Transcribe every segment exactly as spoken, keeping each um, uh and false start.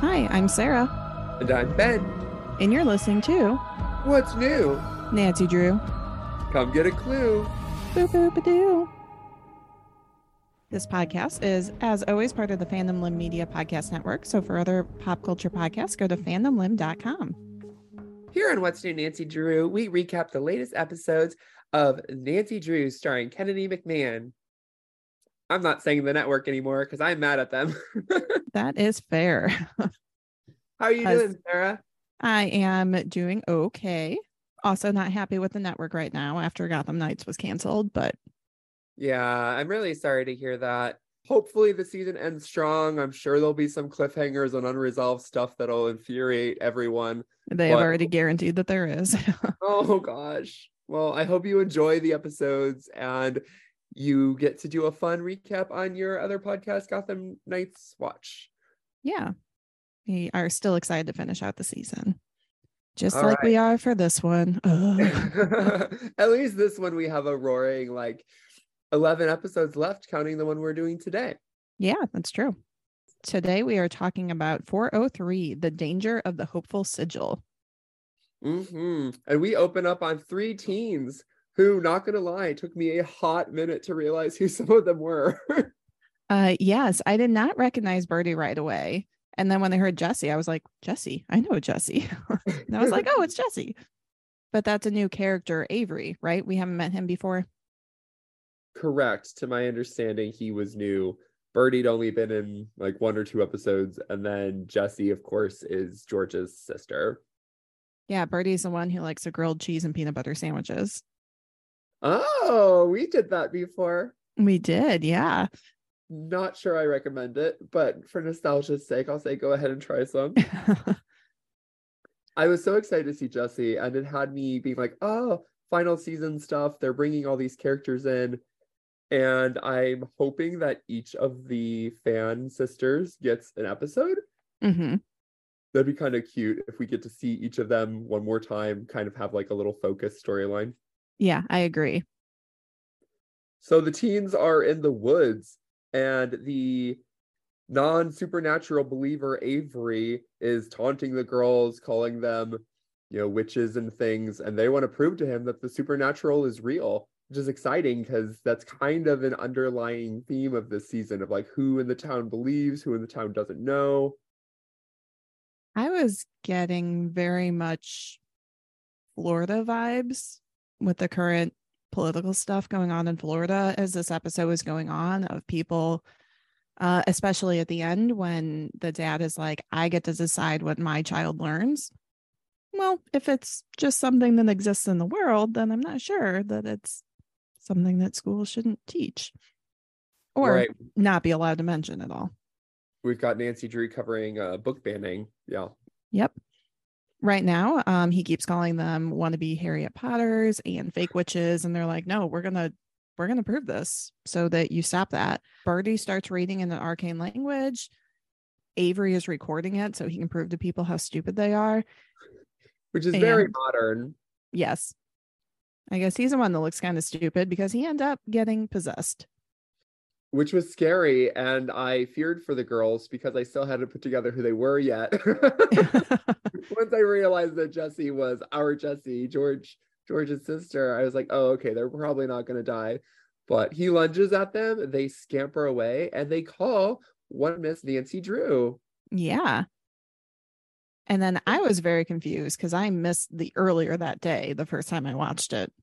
Hi, I'm Sarah. And I'm Ben. And you're listening to What's New? Nancy Drew. Come get a clue. Boop boop a doo. This podcast is, as always, part of the Fandom Limb Media Podcast Network. So for other pop culture podcasts, go to fandom limb dot com. Here on What's New, Nancy Drew, we recap the latest episodes of Nancy Drew starring Kennedy McMahon. I'm not saying the network anymore because I'm mad at them. That is fair. How are you As doing, Sarah? I am doing okay. Also not happy with the network right now after Gotham Knights was canceled, but Yeah, I'm really sorry to hear that. Hopefully the season ends strong. I'm sure there'll be some cliffhangers and unresolved stuff that'll infuriate everyone. they but... have already guaranteed that there is. Oh gosh. Well, I hope you enjoy the episodes and you get to do a fun recap on your other podcast, Gotham Knights Watch. Yeah. We are still excited to finish out the season. Just All like right. we are for this one. At least this one we have a roaring like eleven episodes left, counting the one we're doing today. Yeah, that's true. Today we are talking about four oh three, The Danger of the Hopeful Sigil. Mm-hmm. And we open up on three teens who, not gonna lie, it took me a hot minute to realize who some of them were. uh, yes, I did not recognize Birdie right away. And then when I heard Jesse, I was like, Jesse, I know Jesse. And I was like, oh, it's Jesse. But that's a new character, Avery, right? We haven't met him before. Correct. To my understanding, he was new. Birdie'd only been in like one or two episodes. And then Jessie, of course, is George's sister. Yeah, Birdie's the one who likes the grilled cheese and peanut butter sandwiches. Oh, we did that before. We did, yeah. Not sure I recommend it, but for nostalgia's sake, I'll say go ahead and try some. I was so excited to see Jessie, and it had me being like, oh, final season stuff. They're bringing all these characters in. And I'm hoping that each of the fan sisters gets an episode. Mm-hmm. That'd be kind of cute if we get to see each of them one more time, kind of have like a little focused storyline. Yeah, I agree. So the teens are in the woods, and the non-supernatural believer Avery is taunting the girls, calling them, you know, witches and things, and they want to prove to him that the supernatural is real, which is exciting because that's kind of an underlying theme of this season of like who in the town believes, who in the town doesn't know. I was getting very much Florida vibes with the current political stuff going on in Florida as this episode was going on, of people, uh, especially at the end when the dad is like, I get to decide what my child learns. Well, if it's just something that exists in the world, then I'm not sure that it's something that schools shouldn't teach or Right. not be allowed to mention at all. We've got Nancy Drew covering uh, book banning. Yeah. Yep. Right now, um, he keeps calling them wannabe Harriet Potters and fake witches, and they're like, "No, we're gonna, we're gonna prove this so that you stop that." Birdie starts reading in an arcane language. Avery is recording it so he can prove to people how stupid they are, which is and, very modern. Yes, I guess he's the one that looks kind of stupid because he ended up getting possessed. Which was scary, and I feared for the girls because I still hadn't put together who they were yet. Once I realized that Jessie was our Jessie, George, George's sister, I was like, oh, okay, they're probably not going to die. But he lunges at them, they scamper away, and they call one Miss Nancy Drew. Yeah. And then I was very confused because I missed the earlier that day, the first time I watched it.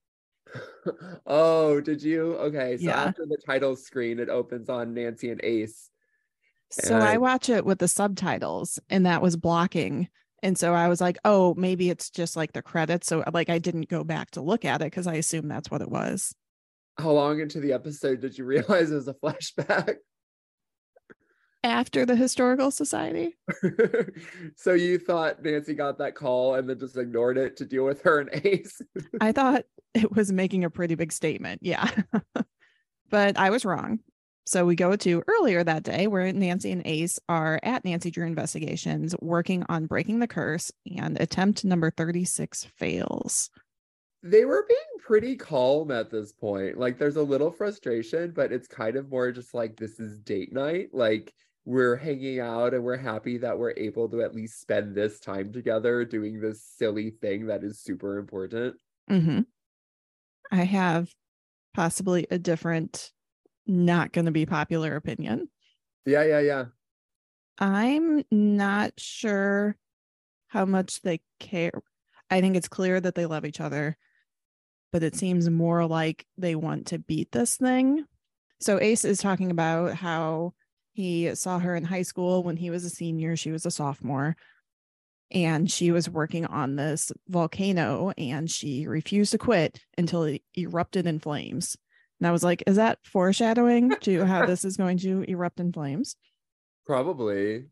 Oh, did you? Okay, so yeah. after the title screen, it opens on Nancy and Ace. So and... I watch it with the subtitles, and that was blocking. And so I was like, oh, maybe it's just like the credits. So like I didn't go back to look at it because I assumed that's what it was. How long into the episode did you realize it was a flashback? After the Historical Society. So you thought Nancy got that call and then just ignored it to deal with her and Ace? I thought it was making a pretty big statement. Yeah. But I was wrong. So we go to earlier that day where Nancy and Ace are at Nancy Drew Investigations working on breaking the curse, and attempt number thirty-six fails. They were being pretty calm at this point. Like there's a little frustration, but it's kind of more just like, this is date night. Like we're hanging out and we're happy that we're able to at least spend this time together doing this silly thing that is super important. Mm-hmm. I have possibly a different, not going to be popular opinion. Yeah, yeah, yeah. I'm not sure how much they care. I think it's clear that they love each other, but it seems more like they want to beat this thing. So Ace is talking about how he saw her in high school when he was a senior, she was a sophomore, and she was working on this volcano and she refused to quit until it erupted in flames. And I was like, is that foreshadowing to how this is going to erupt in flames? Probably.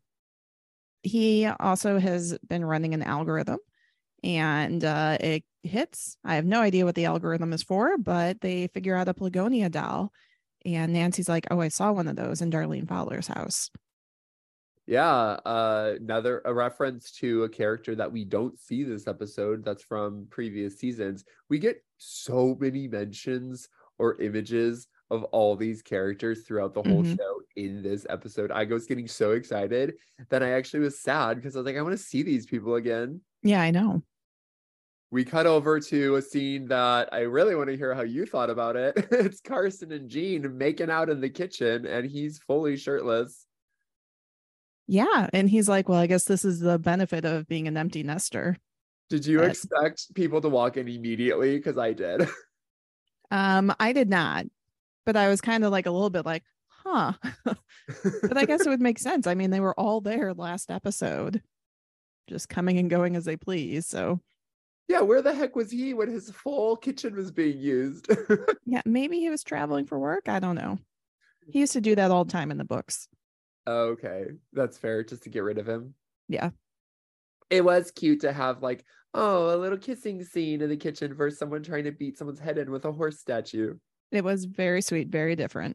He also has been running an algorithm and uh, it hits. I have no idea what the algorithm is for, but they figure out a Plagonia doll. And Nancy's like, oh, I saw one of those in Darlene Fowler's house. Yeah, uh, another a reference to a character that we don't see this episode that's from previous seasons. We get so many mentions or images of all these characters throughout the whole Mm-hmm. show in this episode. I was getting so excited that I actually was sad because I was like, I want to see these people again. Yeah, I know. We cut over to a scene that I really want to hear how you thought about it. It's Carson and Jean making out in the kitchen, and he's fully shirtless. Yeah. And he's like, well, I guess this is the benefit of being an empty nester. Did you That, expect people to walk in immediately? Because I did. um, I did not, but I was kind of like a little bit like, huh. But I guess it would make sense. I mean, they were all there last episode, just coming and going as they please. So Yeah, where the heck was he when his full kitchen was being used? yeah, maybe he was traveling for work. I don't know. He used to do that all the time in the books. Okay, that's fair, just to get rid of him. Yeah. It was cute to have like, oh, a little kissing scene in the kitchen versus someone trying to beat someone's head in with a horse statue. It was very sweet, very different.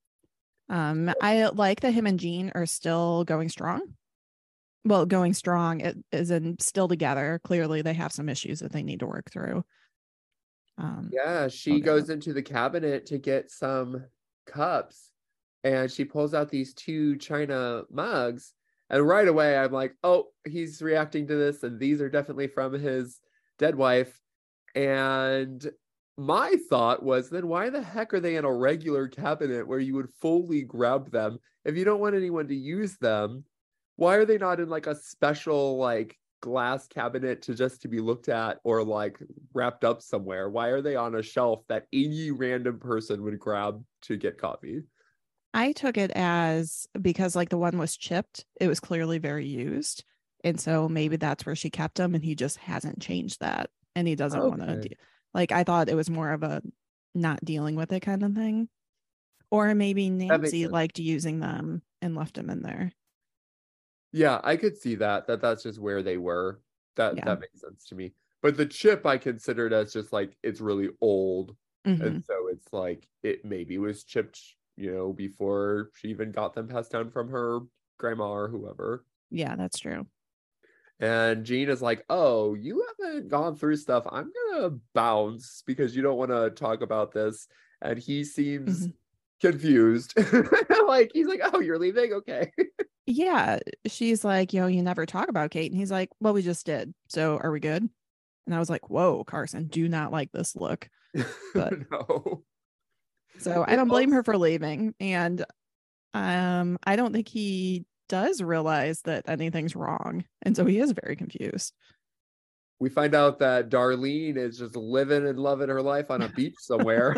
Um, I like that him and Jean are still going strong. Well, going strong it isn't still together. Clearly, they have some issues that they need to work through. Um, Yeah, she goes into the cabinet to get some cups and she pulls out these two china mugs. And right away, I'm like, oh, he's reacting to this. And these are definitely from his dead wife. And my thought was, then why the heck are they in a regular cabinet where you would fully grab them? If you don't want anyone to use them, why are they not in like a special like glass cabinet to just to be looked at or like wrapped up somewhere? Why are they on a shelf that any random person would grab to get coffee? I took it as because like the one was chipped, it was clearly very used. And so maybe that's where she kept them and he just hasn't changed that. And he doesn't want to, Okay. de- like, I thought it was more of a not dealing with it kind of thing. Or maybe That makes Nancy sense. liked using them and left them in there. Yeah, I could see that. That that's just where they were. That Yeah. that makes sense to me. But the chip I considered as just like it's really old. Mm-hmm. And so it's like it maybe was chipped, you know, before she even got them passed down from her grandma or whoever. Yeah, that's true. And Jean is like, oh, you haven't gone through stuff. I'm gonna bounce because you don't want to talk about this. And he seems Mm-hmm. confused. Like he's like, oh, you're leaving? Okay. Yeah. She's like, you know, you never talk about Kate. And he's like, well, we just did. So are we good? And I was like, whoa, Carson, do not like this look. But No. so I It don't blame also- her for leaving. And um, I don't think he does realize that anything's wrong. And so he is very confused. we find out that Darlene is just living and loving her life on a beach somewhere.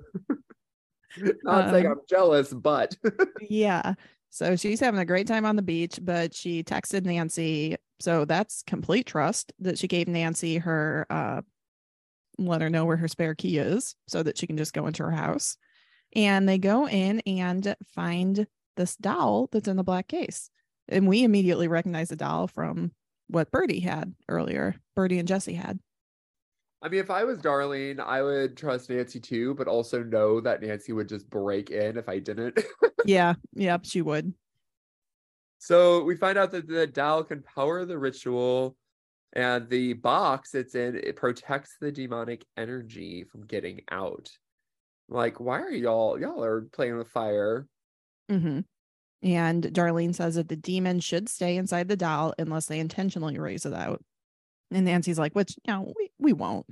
Not saying Um, I'm jealous, but Yeah. So she's having a great time on the beach, but she texted Nancy. So that's complete trust that she gave Nancy her, uh, let her know where her spare key is so that she can just go into her house. And they go in and find this doll that's in the black case. And we immediately recognize the doll from what Birdie had earlier. Birdie and Jesse had. I mean, if I was Darlene, I would trust Nancy too, but also know that Nancy would just break in if I didn't. Yeah. Yep. She would. So we find out that the doll can power the ritual, and the box it's in, it protects the demonic energy from getting out. Like, why are y'all y'all are playing with fire? Mm-hmm. And Darlene says that the demon should stay inside the doll unless they intentionally raise it out. And Nancy's like, which, no, we, we won't.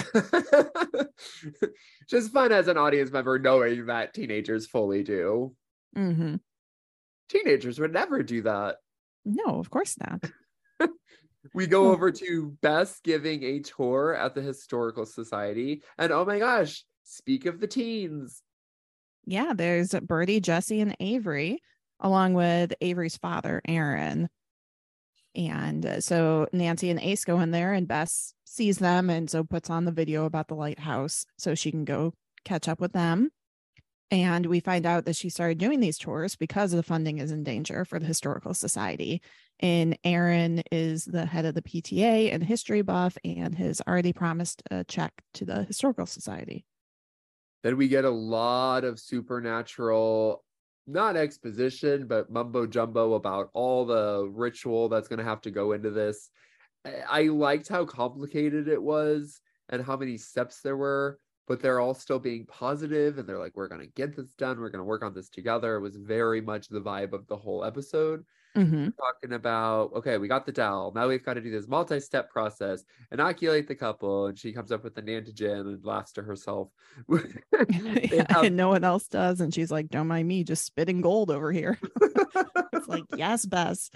Just fun as an audience member knowing that teenagers fully do. Mm-hmm. Teenagers would never do that. No, of course not. We go over to Bess giving a tour at the Historical Society. And oh my gosh, speak of the teens. Yeah, there's Birdie, Jesse, and Avery, along with Avery's father, Aaron. And uh, so Nancy and Ace go in there, and Bess sees them and so puts on the video about the lighthouse so she can go catch up with them. And we find out that she started doing these tours because the funding is in danger for the Historical Society. And Aaron is the head of the P T A and history buff and has already promised a check to the Historical Society. Then we get a lot of supernatural, not exposition, but mumbo jumbo about all the ritual that's going to have to go into this. I liked how complicated it was and how many steps there were, but they're all still being positive and they're like, we're going to get this done. We're going to work on this together. It was very much the vibe of the whole episode. Mm-hmm. Talking about, okay, we got the doll. Now we've got to do this multi-step process, inoculate the couple. And she comes up with an antigen and laughs to herself. Yeah, have... And no one else does. And she's like, don't mind me, just spitting gold over here. It's like, yes, Bess.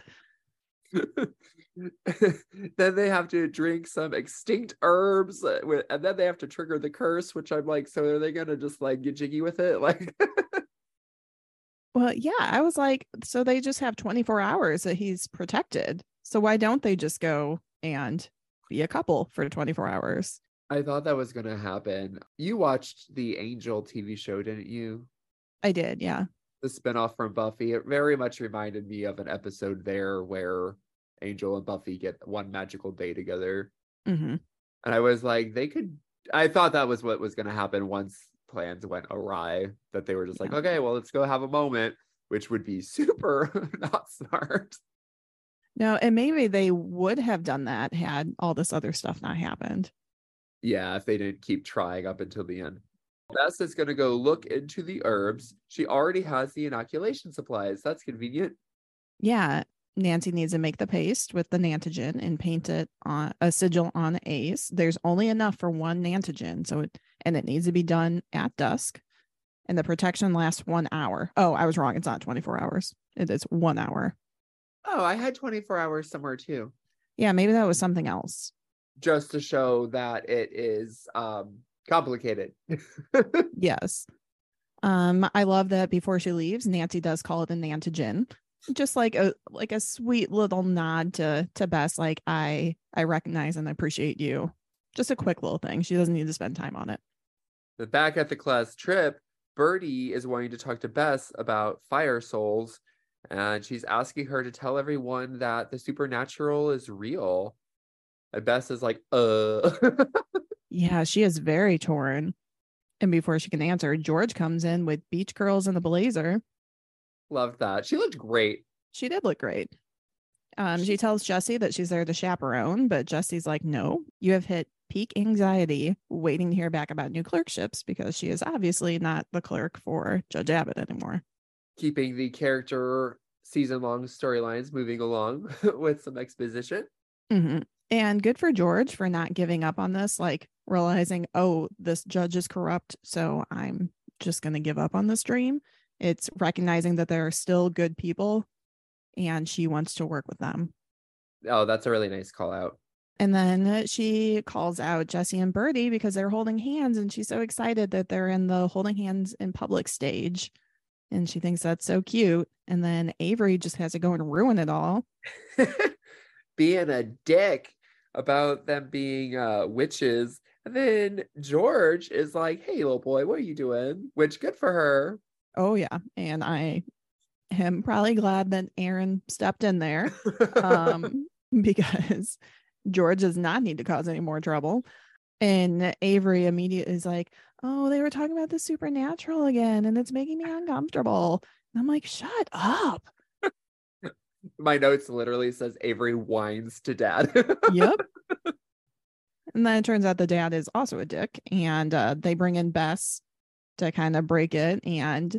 Then they have to drink some extinct herbs, and then they have to trigger the curse, which I'm like, so are they gonna just like get jiggy with it? Like, well, yeah, I was like, so they just have twenty-four hours that he's protected. So why don't they just go and be a couple for twenty-four hours? I thought that was gonna happen. You watched the Angel T V show, didn't you? I did, yeah. The spinoff from Buffy. It very much reminded me of an episode there where Angel and Buffy get one magical day together. Mm-hmm. And I was like, they could, I thought that was what was going to happen once plans went awry, that they were just like, yeah. okay, well, let's go have a moment, which would be super not smart. No, and maybe they would have done that had all this other stuff not happened. Yeah, if they didn't keep trying up until the end. Bess is going to go look into the herbs. She already has the inoculation supplies. That's convenient. Yeah. Nancy needs to make the paste with the Nantigen and paint it on a sigil on Ace. There's only enough for one Nantigen, so it and it needs to be done at dusk. And the protection lasts one hour. Oh, I was wrong. It's not twenty-four hours. It is one hour. Oh, I had twenty-four hours somewhere too. Yeah, maybe that was something else. Just to show that it is um, complicated. Yes. Um, I love that before she leaves, Nancy does call it a Nantigen. Just like a like a sweet little nod to to Bess, like I I recognize and appreciate you. Just a quick little thing. She doesn't need to spend time on it. But back at the class trip, Birdie is wanting to talk to Bess about fire souls, and she's asking her to tell everyone that the supernatural is real. And Bess is like, uh. Yeah, she is very torn. And before she can answer, George comes in with beach curls and the blazer. Loved that. She looked great. She did look great. Um, she tells Jesse that she's there to chaperone, but Jesse's like, no, you have hit peak anxiety waiting to hear back about new clerkships because she is obviously not the clerk for Judge Abbott anymore. Keeping the character season-long storylines moving along with some exposition. Mm-hmm. And good for George for not giving up on this, like realizing, oh, this judge is corrupt, so I'm just going to give up on this dream. It's recognizing that there are still good people and she wants to work with them. Oh, that's a really nice call out. And then she calls out Jesse and Birdie because they're holding hands and she's so excited that they're in the holding hands in public stage. And she thinks that's so cute. And then Avery just has to go and ruin it all. Being a dick about them being uh, witches. And then George is like, hey, little boy, what are you doing? Which, good for her. Oh, yeah. And I am probably glad that Aaron stepped in there um, because George does not need to cause any more trouble. And Avery immediately is like, oh, they were talking about the supernatural again, and it's making me uncomfortable. And I'm like, shut up. My notes literally says Avery whines to dad. Yep. And then it turns out the dad is also a dick. And uh, they bring in Bess to kind of break it. And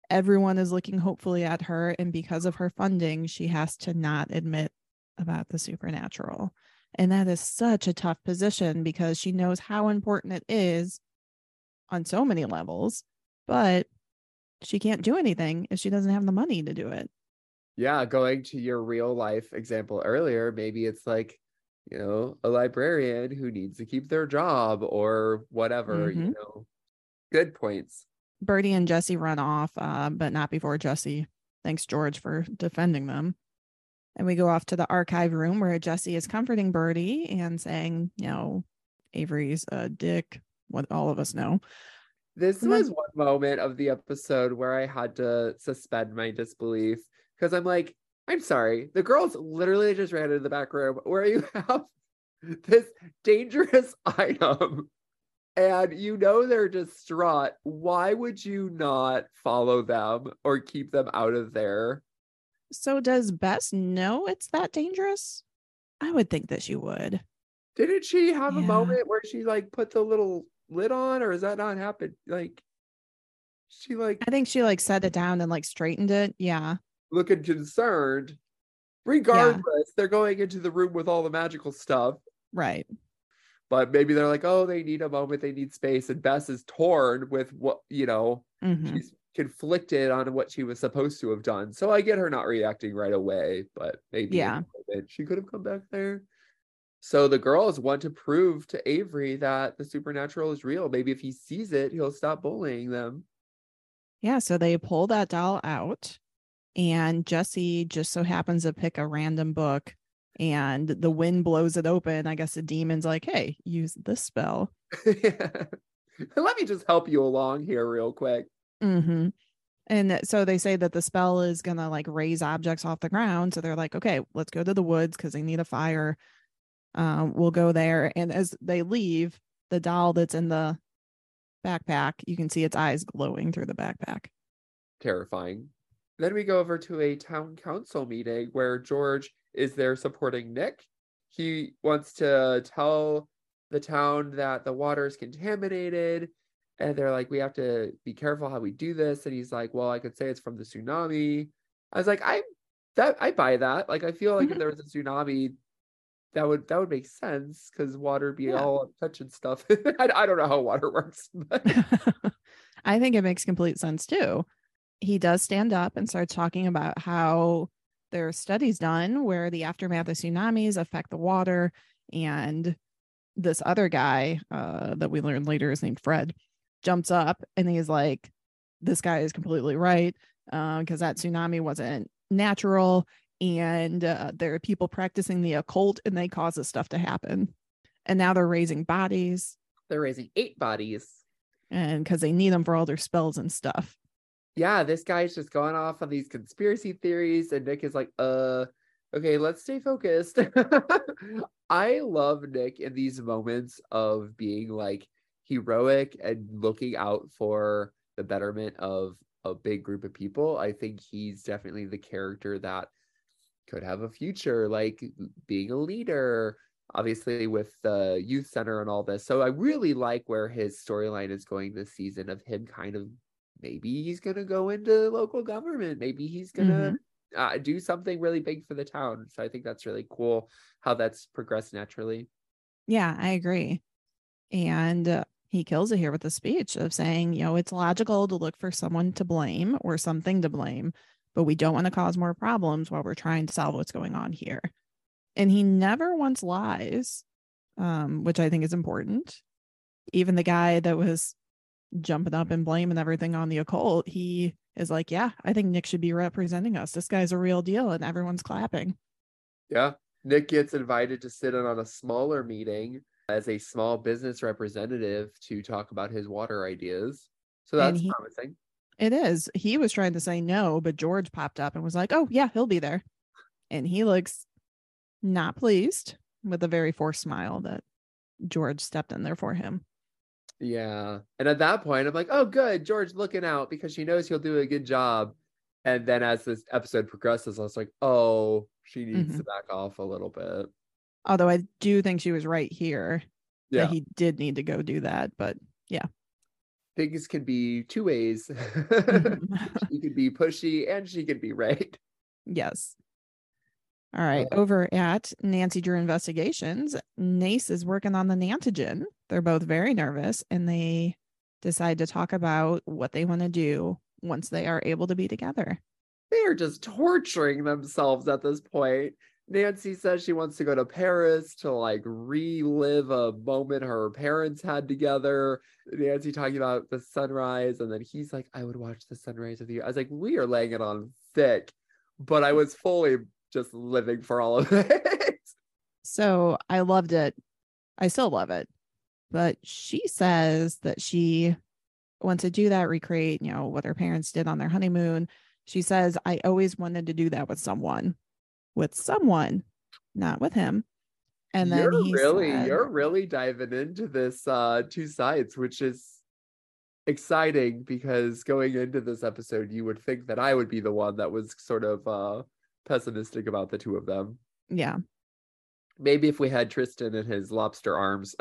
Everyone is looking hopefully at her, and because of her funding, she has to not admit about the supernatural. And that is such a tough position because she knows how important it is on so many levels, but she can't do anything if she doesn't have the money to do it. Yeah, going to your real life example earlier, maybe it's like, you know, a librarian who needs to keep their job or whatever, Mm-hmm. you know. Good points. Birdie and Jesse run off, uh, but not before Jesse thanks George for defending them. And we go off to the archive room where Jesse is comforting Birdie and saying, you know, Avery's a dick, what all of us know. This And then, was one moment of the episode where I had to suspend my disbelief because I'm like, I'm sorry, the girls literally just ran into the back room where you have this dangerous item and you know they're distraught. Why would you not follow them or keep them out of there? so does Bess know it's that dangerous? I would think that she would. Didn't she have a Yeah. moment where she like put the little lid on, or is that not happened? Like she like I think she like set it down and like straightened it. Yeah. looking concerned. Yeah. Regardless, they're going into the room with all the magical stuff. Right. But maybe they're like, oh, they need a moment, they need space. And Bess is torn with what, you know, Mm-hmm. she's conflicted on what she was supposed to have done. So I get her not reacting right away, but maybe Yeah. in a moment she could have come back there. So the girls want to prove to Avery that the supernatural is real. Maybe if he sees it, he'll stop bullying them. Yeah. So they pull that doll out, and Jesse just so happens to pick a random book, and the wind blows it open. I guess the demon's like, hey, use this spell. Let me just help you along here real quick. Mm-hmm. And so they say that the spell is going to like raise objects off the ground. So they're like, okay, let's go to the woods because they need a fire. Um, we'll go there. And as they leave, the doll that's in the backpack, you can see its eyes glowing through the backpack. Terrifying. Then we go over to a town council meeting where George is there supporting Nick. He wants to tell the town that the water is contaminated, and they're like, we have to be careful how we do this. And he's like, well, I could say it's from the tsunami. I was like, I that I buy that. Like, I feel like Mm-hmm. if there was a tsunami, that would that would make sense because water would be Yeah. all touching stuff. I, I don't know how water works, but I think it makes complete sense too. He does stand up and starts talking about how there are studies done where the aftermath of tsunamis affect the water. And this other guy uh, that we learned later is named Fred jumps up and he's like, this guy is completely right because uh, that tsunami wasn't natural. And uh, there are people practicing the occult and they cause this stuff to happen. And now they're raising bodies. they're raising eight bodies. And because they need them for all their spells and stuff. Yeah, this guy's just going off on these conspiracy theories, and Nick is like, uh, okay, let's stay focused. I love Nick in these moments of being like heroic and looking out for the betterment of a big group of people. I think he's definitely the character that could have a future, like being a leader, obviously with the youth center and all this. So I really like where his storyline is going this season of him kind of maybe he's going to go into local government. Maybe he's going to mm-hmm. uh, do something really big for the town. So I think that's really cool how that's progressed naturally. Yeah, I agree. And uh, he kills it here with a speech of saying, you know, it's logical to look for someone to blame or something to blame, but we don't want to cause more problems while we're trying to solve what's going on here. And he never once lies, um, which I think is important. Even the guy that was jumping up and blaming everything on the occult, he is like, yeah, I think Nick should be representing us. This guy's a real deal, and everyone's clapping. Yeah. Nick gets invited to sit in on a smaller meeting as a small business representative to talk about his water ideas. So that's he, promising. It is. He was trying to say no, but George popped up and was like, oh, yeah, he'll be there. And he looks not pleased with a very forced smile that George stepped in there for him. Yeah. And at that point, I'm like, oh, good. George looking out because she knows he'll do a good job. And then as this episode progresses, I was like, oh, she needs mm-hmm. to back off a little bit. Although I do think she was right here yeah. that he did need to go do that. But yeah. things can be two ways. Mhm. She could be pushy and she could be right. Yes. All right. Uh, Over at Nancy Drew Investigations, Nace is working on the Nantigen. They're both very nervous and they decide to talk about what they want to do once they are able to be together. they are just torturing themselves at this point. Nancy says she wants to go to Paris to like relive a moment her parents had together. Nancy talking about the sunrise, and then he's like, I would watch the sunrise with you. I was like, we are laying it on thick, but I was fully just living for all of it. So I loved it. I still love it. But she says that she wants to do that, recreate, you know, what her parents did on their honeymoon. She says, I always wanted to do that with someone, with someone, not with him. And You're then he really, said, you're really diving into this uh two sides, which is exciting because going into this episode, you would think that I would be the one that was sort of uh pessimistic about the two of them. yeah. Maybe if we had Tristan and his lobster arms.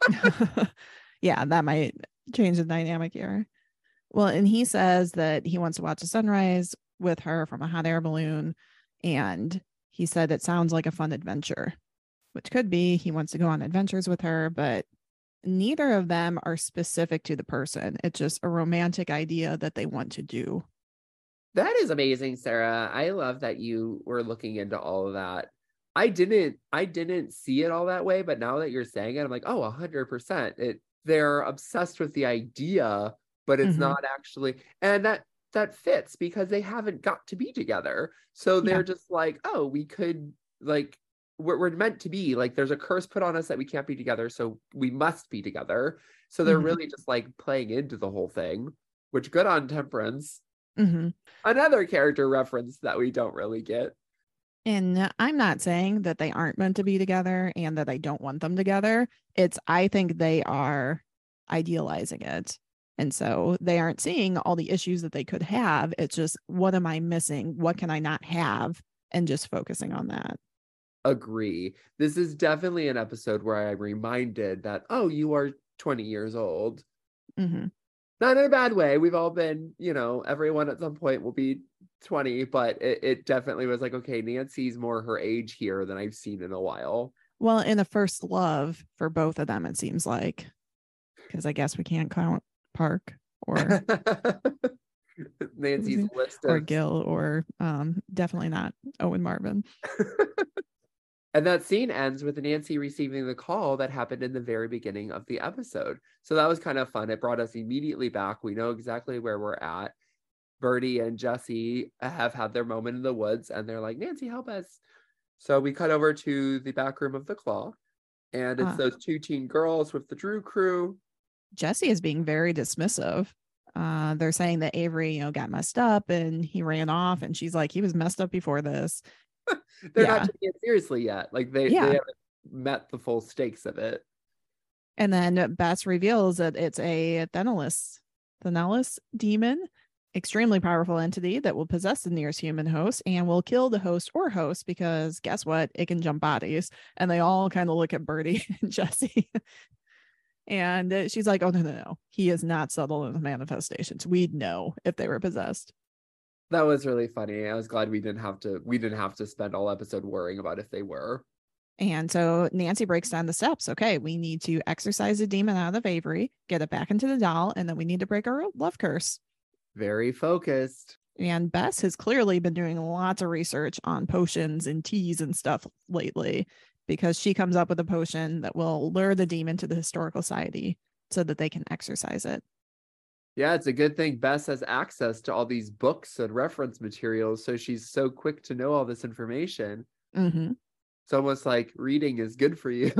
Yeah, that might change the dynamic here. Well, and he says that he wants to watch a sunrise with her from a hot air balloon. And he said it sounds like a fun adventure, which could be he wants to go on adventures with her, but neither of them are specific to the person. It's just a romantic idea that they want to do. That is amazing, Sarah. I love that you were looking into all of that. I didn't I didn't see it all that way, but now that you're saying it, I'm like, oh, a hundred percent. It they're obsessed with the idea, but it's Mm-hmm. not actually, and that that fits because they haven't got to be together. So Yeah. they're just like, oh, we could like we're, we're meant to be, like there's a curse put on us that we can't be together, so we must be together. So they're Mm-hmm. really just like playing into the whole thing, which good on Temperance. Mm-hmm. Another character reference that we don't really get. And I'm not saying that they aren't meant to be together and that I don't want them together. It's, I think they are idealizing it. And so they aren't seeing all the issues that they could have. It's just, what am I missing? What can I not have? And just focusing on that. Agree. This is definitely an episode where I'm reminded that, oh, you are twenty years old. Mm-hmm. Not in a bad way. We've all been, you know, everyone at some point will be twenty, but it, it definitely was like, okay, Nancy's more her age here than I've seen in a while. Well, in a first love for both of them, it seems like, because I guess we can't count Park or Nancy's list or of Gil or um, definitely not Owen Marvin. And that scene ends with Nancy receiving the call that happened in the very beginning of the episode. So that was kind of fun. It brought us immediately back. We know exactly where we're at. Birdie and Jesse have had their moment in the woods and they're like, Nancy, help us. So we cut over to the back room of the Claw. And it's Uh, those two teen girls with the Drew crew. Jesse is being very dismissive. Uh, they're saying that Avery, you know, got messed up and he ran off, and she's like, he was messed up before this. They're Yeah. not taking it seriously yet. Like they, Yeah. they haven't met the full stakes of it. And then Bess reveals that it's a Thenelus, Thenelus demon, extremely powerful entity that will possess the nearest human host and will kill the host or host because guess what? It can jump bodies. And they all kind of look at Birdie and Jesse. And she's like, oh, no, no, no. He is not subtle in the manifestations. We'd know if they were possessed. That was really funny. I was glad we didn't have to we didn't have to spend all episode worrying about if they were. And so Nancy breaks down the steps. Okay, we need to exorcise the demon out of Avery, get it back into the doll, and then we need to break our love curse. Very focused. And Bess has clearly been doing lots of research on potions and teas and stuff lately because she comes up with a potion that will lure the demon to the historical society so that they can exorcise it. Yeah, it's a good thing Bess has access to all these books and reference materials, so she's so quick to know all this information. Mm-hmm. It's almost like reading is good for you.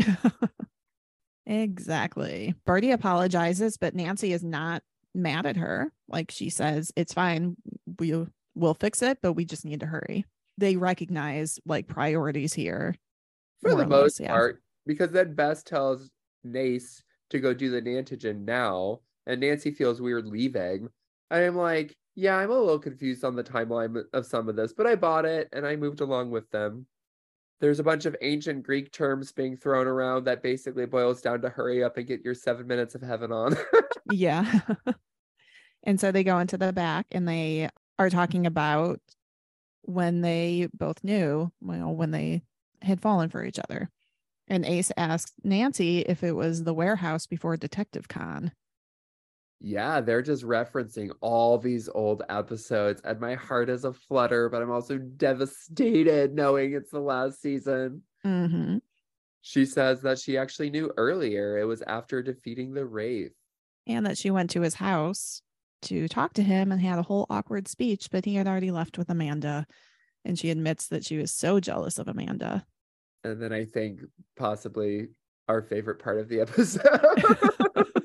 Exactly. Birdie apologizes, but Nancy is not mad at her. Like, she says, it's fine. We'll, we'll fix it, but we just need to hurry. They recognize like priorities here. For the or most less, yeah. part, because then Bess tells Nace to go do the Nantigen now, and Nancy feels weird leaving. I am like, yeah, I'm a little confused on the timeline of some of this, but I bought it and I moved along with them. There's a bunch of ancient Greek terms being thrown around that basically boils down to hurry up and get your seven minutes of heaven on. Yeah. And so they go into the back and they are talking about when they both knew, well, when they had fallen for each other. And Ace asked Nancy if it was the warehouse before Detective Con. Yeah, they're just referencing all these old episodes, and my heart is a flutter, but I'm also devastated knowing it's the last season. Mm-hmm. She says that she actually knew earlier. It was after defeating the Wraith. And that she went to his house to talk to him and had a whole awkward speech, but he had already left with Amanda. And she admits that she was so jealous of Amanda. And then I think possibly our favorite part of the episode.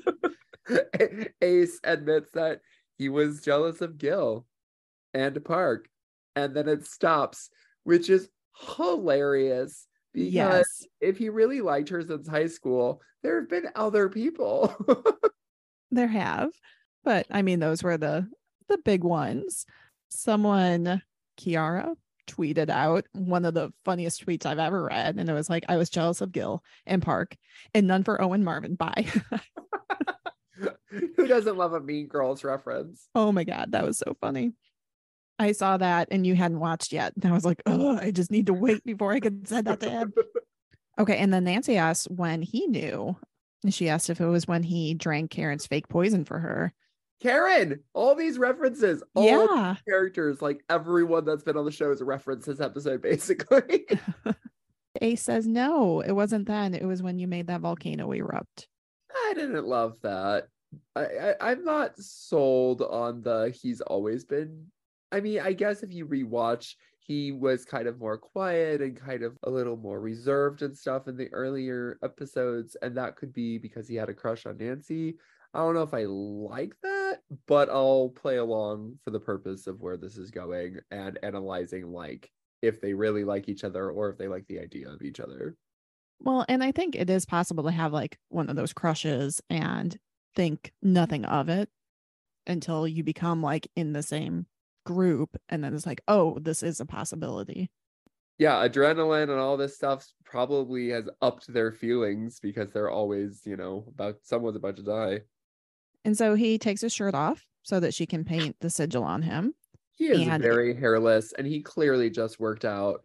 Ace admits that he was jealous of Gil and Park. And then it stops, which is hilarious. Because yes. if he really liked her since high school, there have been other people. There have. But I mean, those were the the big ones. Someone, Kiara, tweeted out one of the funniest tweets I've ever read. And it was like, I was jealous of Gil and Park and none for Owen Marvin. Bye. Who doesn't love a Mean Girls reference? Oh my God, that was so funny. I saw that and you hadn't watched yet. And I was like, oh, I just need to wait before I could send that to him. Okay. And then Nancy asked when he knew. And she asked if it was when he drank Karen's fake poison for her. Karen, all these references, all yeah. characters, like everyone that's been on the show is a reference this episode, basically. Ace says, no, it wasn't then. It was when you made that volcano erupt. I didn't love that. I, I I'm not sold on the he's always been. I mean, I guess if you rewatch, he was kind of more quiet and kind of a little more reserved and stuff in the earlier episodes, and that could be because he had a crush on Nancy. I don't know if I like that, but I'll play along for the purpose of where this is going and analyzing like if they really like each other or if they like the idea of each other. Well, and I think it is possible to have like one of those crushes and think nothing of it until you become like in the same group. And then it's like, oh, this is a possibility. Yeah, adrenaline and all this stuff probably has upped their feelings because they're always, you know, about someone's about to die. And so he takes his shirt off so that she can paint the sigil on him. He is and very hairless and he clearly just worked out.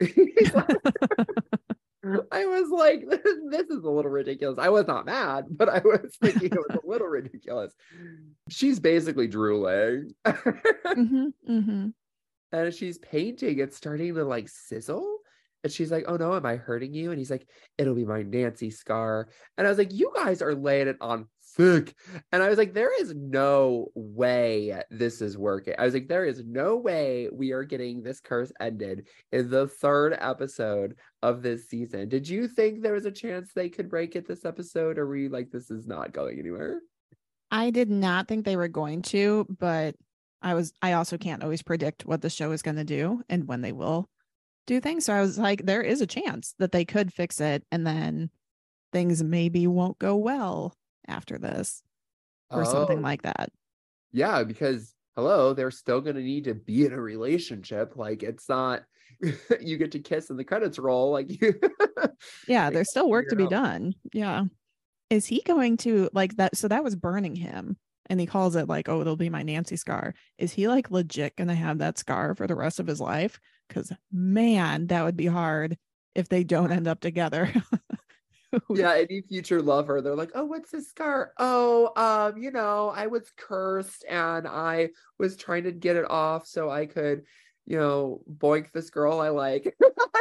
I was like, this is a little ridiculous. I was not mad, but I was thinking it was a little ridiculous. She's basically drooling. mm-hmm, mm-hmm. And she's painting. It's starting to like sizzle. And she's like, oh no, am I hurting you? And he's like, it'll be my Nancy scar. And I was like, you guys are laying it on thick. And I was like, there is no way this is working. I was like, there is no way we are getting this curse ended in the third episode of this season. Did you think there was a chance they could break it this episode? Or were you like, this is not going anywhere? I did not think they were going to, but I was, I also can't always predict what the show is going to do and when they will do things. So I was like, there is a chance that they could fix it and then things maybe won't go well after this or oh. something like that. Yeah, because hello, they're still going to need to be in a relationship. Like it's not you get to kiss and the credits roll. Like you yeah, there's still work to be out. done. Yeah. Is he going to like that? So that was burning him. And he calls it like, oh, it'll be my Nancy scar. Is he like legit going to have that scar for the rest of his life? Because man, that would be hard if they don't end up together. Yeah, any future lover, they're like, oh, what's this scar? Oh, um, you know, I was cursed and I was trying to get it off so I could, you know, boink this girl I like.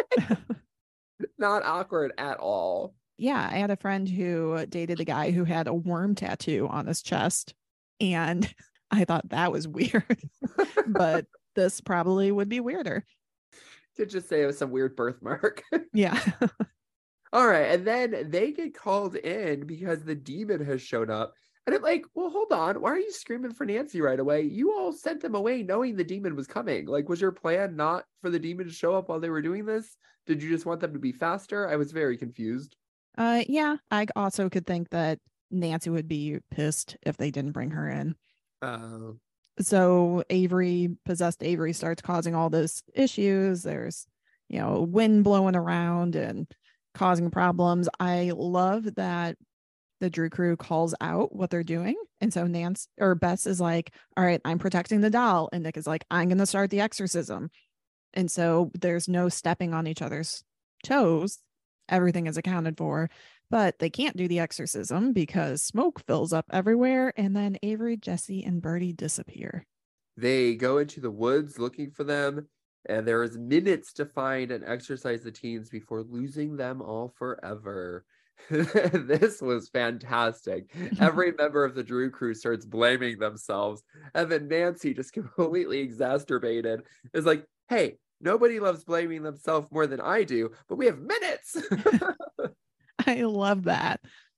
Not awkward at all. Yeah, I had a friend who dated a guy who had a worm tattoo on his chest. And I thought that was weird, but this probably would be weirder. To just say it was some weird birthmark. Yeah. All right. And then they get called in because the demon has shown up. And I'm like, well, hold on. Why are you screaming for Nancy right away? You all sent them away knowing the demon was coming. Like, was your plan not for the demon to show up while they were doing this? Did you just want them to be faster? I was very confused. Uh, yeah, I also could think that Nancy would be pissed if they didn't bring her in. Uh, so Avery, possessed Avery, starts causing all those issues. There's you know, wind blowing around and causing problems. I love that the Drew crew calls out what they're doing. And so Nance or Bess is like, all right, I'm protecting the doll. And Nick is like, I'm going to start the exorcism. And so there's no stepping on each other's toes. Everything is accounted for, but they can't do the exorcism because smoke fills up everywhere. And then Avery, Jesse, and Birdie disappear. They go into the woods looking for them, and there is minutes to find and exorcise the teens before losing them all forever. This was fantastic. Every member of the Drew crew starts blaming themselves, and then Nancy, just completely exacerbated, is like, hey, nobody loves blaming themselves more than I do, but we have minutes. I love that.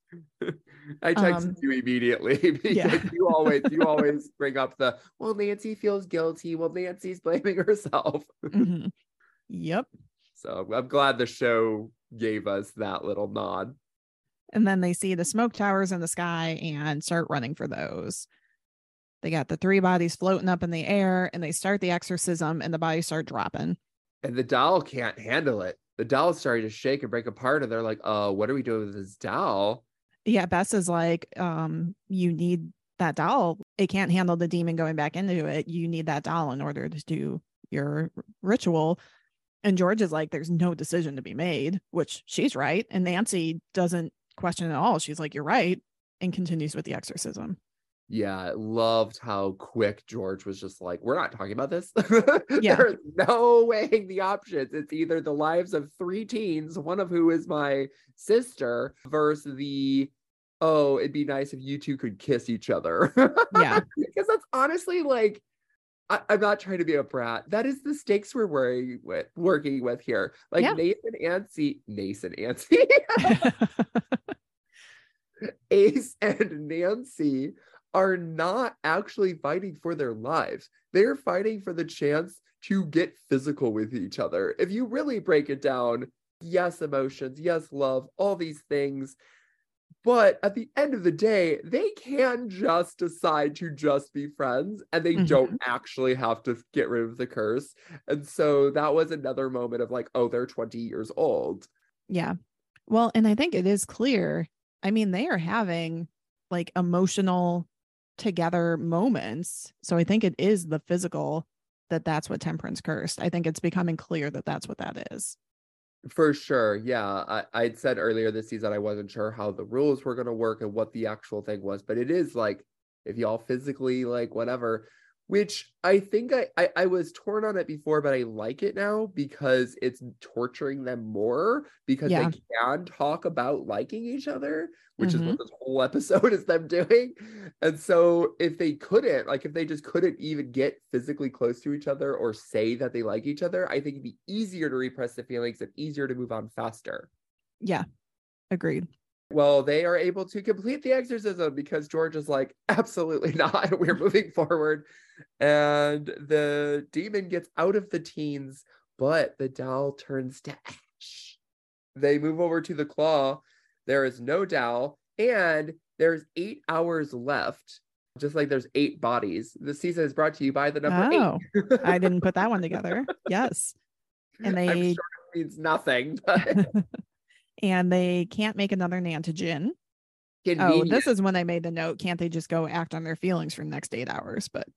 I texted um, you immediately because yeah. you always you always bring up the, well, Nancy feels guilty, well, Nancy's blaming herself. Mm-hmm. Yep. So I'm glad the show gave us that little nod. And then they see the smoke towers in the sky and start running for those. They got the three bodies floating up in the air, and they start the exorcism, and the bodies start dropping. And the doll can't handle it. The doll's starting to shake and break apart, and they're like, uh, what are we doing with this doll? Yeah, Bess is like, um, you need that doll. It can't handle the demon going back into it. You need that doll in order to do your ritual. And George is like, there's no decision to be made, which she's right. And Nancy doesn't question at all. She's like, you're right, and continues with the exorcism. Yeah, I loved how quick George was just like, we're not talking about this. Yeah. There's no weighing the options. It's either the lives of three teens, one of who is my sister, versus the, oh, it'd be nice if you two could kiss each other. Yeah. Because that's honestly like, I, I'm not trying to be a brat. That is the stakes we're worrying with, working with here. Like Yeah. Nathan Nancy, Nathan Nancy, Ace and Nancy are not actually fighting for their lives. They're fighting for the chance to get physical with each other. If you really break it down, yes, emotions, yes, love, all these things. But at the end of the day, they can just decide to just be friends, and they mm-hmm. don't actually have to get rid of the curse. And so that was another moment of like, oh, they're twenty years old. Yeah. Well, and I think it is clear. I mean, they are having like emotional together moments. So I think it is the physical that that's what Temperance cursed. I think it's becoming clear that that's what that is. For sure. Yeah. I, I'd said earlier this season, I wasn't sure how the rules were going to work and what the actual thing was, but it is like, if y'all physically like whatever, which I think I, I, I was torn on it before, but I like it now because it's torturing them more because yeah. they can talk about liking each other, which mm-hmm. is what this whole episode is them doing. And so if they couldn't, like if they just couldn't even get physically close to each other or say that they like each other, I think it'd be easier to repress the feelings and easier to move on faster. Yeah, agreed. Well, they are able to complete the exorcism because George is like, absolutely not. We're moving forward. And the demon gets out of the teens, but the doll turns to ash. They move over to the claw. There is no doll. And there's eight hours left. Just like there's eight bodies. The season is brought to you by the number oh, eight. I didn't put that one together. Yes. And they... I'm sure it means nothing, but... And they can't make another Nantigen. Oh, this is when I made the note. Can't they just go act on their feelings for the next eight hours? But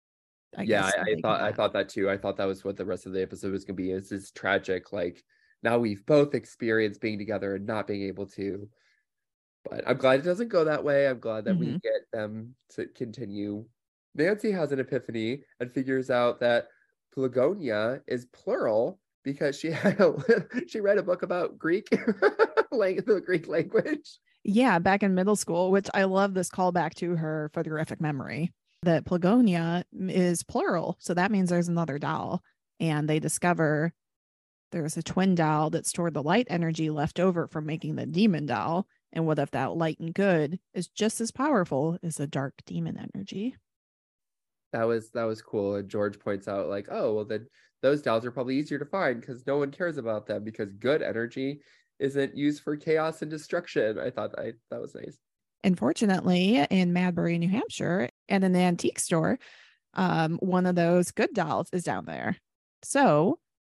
I yeah, I, I thought I thought that too. I thought that was what the rest of the episode was going to be. It's this tragic, like now we've both experienced being together and not being able to. But I'm glad it doesn't go that way. I'm glad that mm-hmm. we get them to continue. Nancy has an epiphany and figures out that Plagonia is plural. Because she had a, she read a book about Greek, like the Greek language. Yeah, back in middle school, which I love this callback to her photographic memory, that Plagonia is plural. So that means there's another doll. And they discover there's a twin doll that stored the light energy left over from making the demon doll. And what if that light and good is just as powerful as the dark demon energy? That was that was cool. And George points out like, oh, well, then those dolls are probably easier to find because no one cares about them because good energy isn't used for chaos and destruction. I thought I, that was nice. Unfortunately, in Madbury, New Hampshire, at an antique store, um, one of those good dolls is down there. So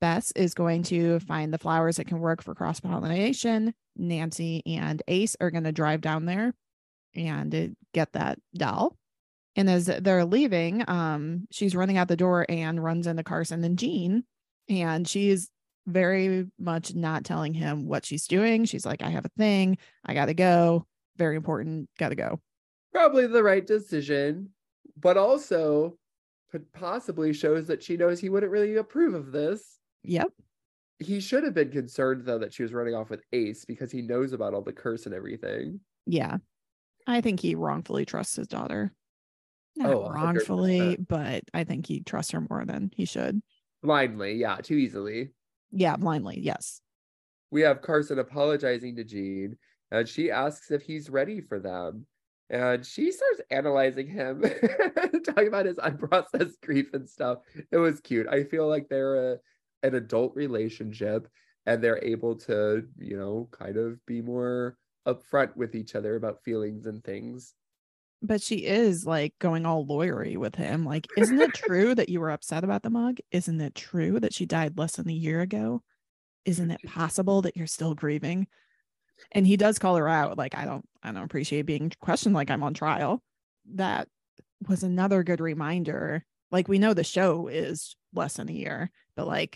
Bess is going to find the flowers that can work for cross pollination. Nancy and Ace are going to drive down there and get that doll. And as they're leaving, um, she's running out the door and runs into Carson and Jean. And she's very much not telling him what she's doing. She's like, I have a thing. I got to go. Very important. Got to go. Probably the right decision, but also possibly shows that she knows he wouldn't really approve of this. Yep. He should have been concerned, though, that she was running off with Ace because he knows about all the curse and everything. Yeah. I think he wrongfully trusts his daughter. Not Oh, wrongfully, but I think he trusts her more than he should. Blindly, yeah, too easily. Yeah, blindly, yes. We have Carson apologizing to Jean, and she asks if he's ready for them. And she starts analyzing him, talking about his unprocessed grief and stuff. It was cute. I feel like they're a, an adult relationship, and they're able to, you know, kind of be more upfront with each other about feelings and things. But she is like going all lawyery with him. Like, isn't it true that you were upset about the mug? Isn't it true that she died less than a year ago? Isn't it possible that you're still grieving? And he does call her out. Like, I don't, I don't appreciate being questioned like I'm on trial. That was another good reminder. Like, we know the show is less than a year, but like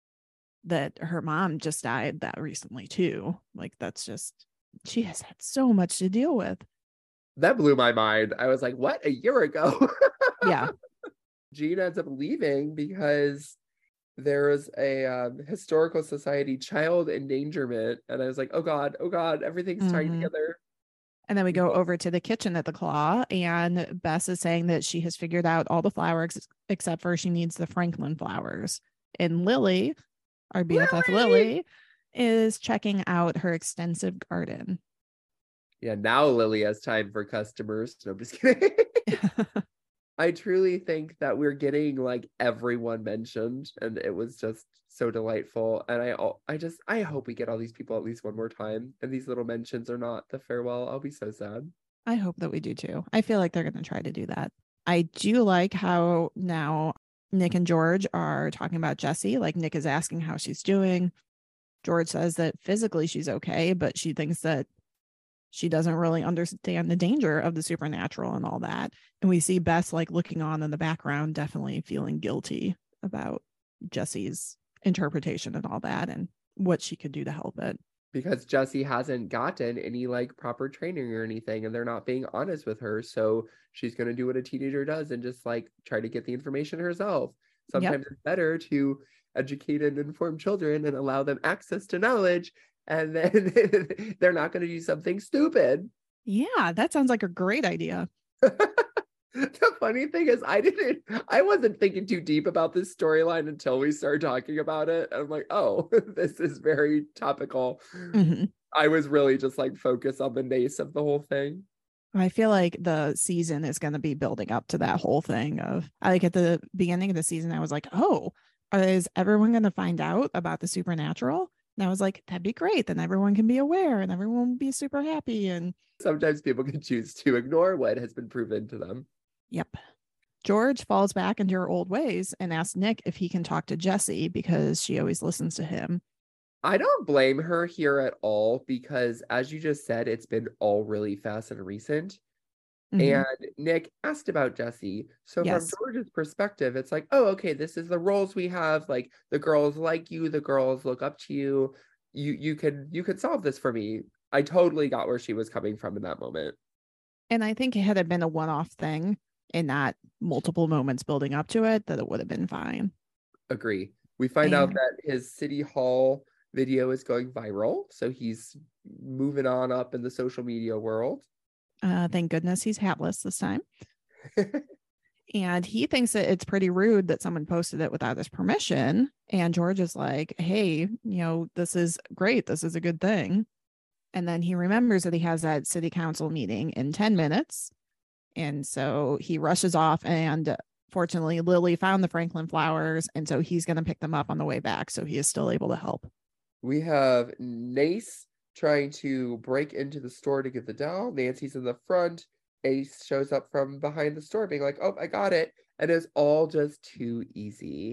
that her mom just died that recently too. Like, that's just, she has had so much to deal with. That blew my mind. I was like, what? A year ago? Yeah. Jean ends up leaving because there is a um, historical society child endangerment. And I was like, oh God, oh God, everything's mm-hmm. tying together. And then we go over to the kitchen at the Claw, and Bess is saying that she has figured out all the flowers except for she needs the Franklin flowers. And Lily, our B F F Lily, Lily is checking out her extensive garden. Yeah, now Lily has time for customers. No, I'm just kidding. I truly think that we're getting like everyone mentioned, and it was just so delightful. And I, I just, I hope we get all these people at least one more time. And these little mentions are not the farewell. I'll be so sad. I hope that we do too. I feel like they're going to try to do that. I do like how now Nick and George are talking about Jessie. Like, Nick is asking how she's doing. George says that physically she's okay, but she thinks that she doesn't really understand the danger of the supernatural and all that. And we see Bess like looking on in the background, definitely feeling guilty about Jessie's interpretation and all that and what she could do to help it. Because Jessie hasn't gotten any like proper training or anything, and they're not being honest with her. So she's going to do what a teenager does and just like try to get the information herself. Sometimes yep. It's better to educate and inform children and allow them access to knowledge, and then they're not going to do something stupid. Yeah, that sounds like a great idea. The funny thing is, I didn't, I wasn't thinking too deep about this storyline until we started talking about it. I'm like, oh, this is very topical. Mm-hmm. I was really just like focused on the nace of the whole thing. I feel like the season is going to be building up to that whole thing of, like at the beginning of the season, I was like, oh, is everyone going to find out about the supernatural? And I was like, that'd be great. Then everyone can be aware and everyone will be super happy. And sometimes people can choose to ignore what has been proven to them. Yep. George falls back into her old ways and asks Nick if he can talk to Jessie because she always listens to him. I don't blame her here at all because, as you just said, it's been all really fast and recent. Mm-hmm. And Nick asked about Jessie. So yes. From George's perspective, it's like, oh, okay, this is the roles we have. Like, the girls like you, the girls look up to you. You you could you could solve this for me. I totally got where she was coming from in that moment. And I think had it been a one-off thing and not multiple moments building up to it, that it would have been fine. Agree. We find and... out that his City Hall video is going viral. So he's moving on up in the social media world. Uh, thank goodness he's hatless this time. And he thinks that it's pretty rude that someone posted it without his permission. And George is like, hey, you know, this is great. This is a good thing. And then he remembers that he has that city council meeting in ten minutes. And so he rushes off, and fortunately Lily found the Franklin flowers. And so he's going to pick them up on the way back. So he is still able to help. We have Nace trying to break into the store to get the doll. Nancy's in the front. Ace shows up from behind the store being like, oh, I got it. And it's all just too easy.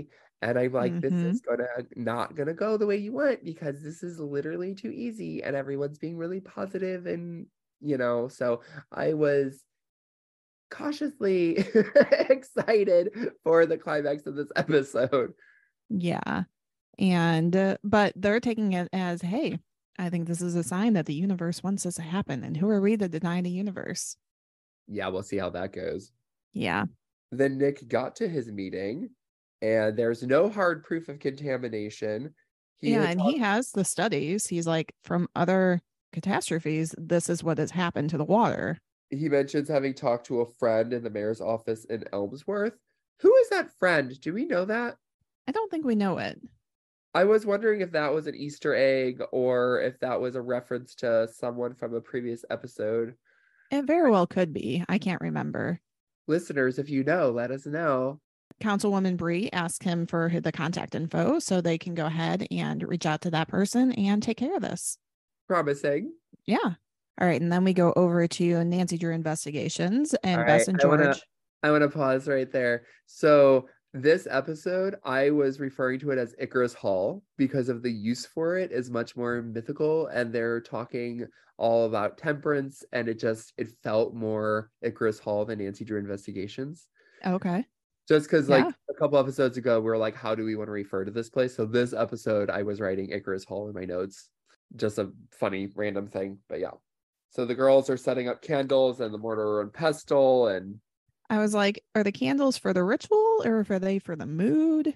And I'm like, this Mm-hmm. is gonna not gonna go the way you want because this is literally too easy and everyone's being really positive and you know, so I was cautiously excited for the climax of this episode. Yeah. And, uh, but they're taking it as, hey, I think this is a sign that the universe wants this to happen. And who are we to deny the universe? Yeah, we'll see how that goes. Yeah. Then Nick got to his meeting and there's no hard proof of contamination. He Yeah. had And he talked, has the studies. He's like, from other catastrophes, this is what has happened to the water. he mentions having talked to a friend in the mayor's office in Elmsworth. Who is that friend? Do we know that? I don't think we know it. I was wondering if that was an Easter egg or if that was a reference to someone from a previous episode. It very well could be. I can't remember. Listeners, if you know, let us know. Councilwoman Bree asked him for the contact info so they can go ahead and reach out to that person and take care of this. Promising. Yeah. All right. And then we go over to Nancy Drew Investigations and All Bess right, and I wanna George. I wanna pause right there. So this episode, I was referring to it as Icarus Hall because of the use for it is much more mythical, and they're talking all about temperance, and it just it felt more Icarus Hall than Nancy Drew Investigations. Okay. Just because like Yeah. a couple episodes ago, we were like, how do we want to refer to this place? So this episode, I was writing Icarus Hall in my notes. Just a funny random thing, but yeah. So the girls are setting up candles and the mortar and pestle, and I was like, are the candles for the ritual or are they for the mood?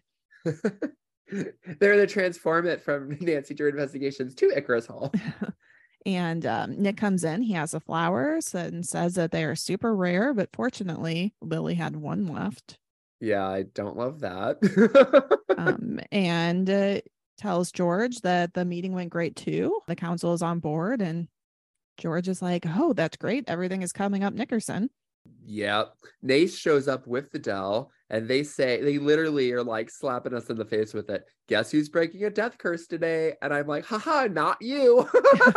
they're the transform it from Nancy Drew Investigations to Icarus Hall. And um, Nick comes in. He has the flowers and says that they are super rare, but fortunately, Lily had one left. Yeah, I don't love that. Um, and uh, tells George that the meeting went great too. The council is on board, and George is like, oh, that's great. Everything is coming up Nickerson. Yeah. Nace shows up with the Dell, and they say, they literally are like slapping us in the face with it. Guess who's breaking a death curse today? And I'm like, haha, not you.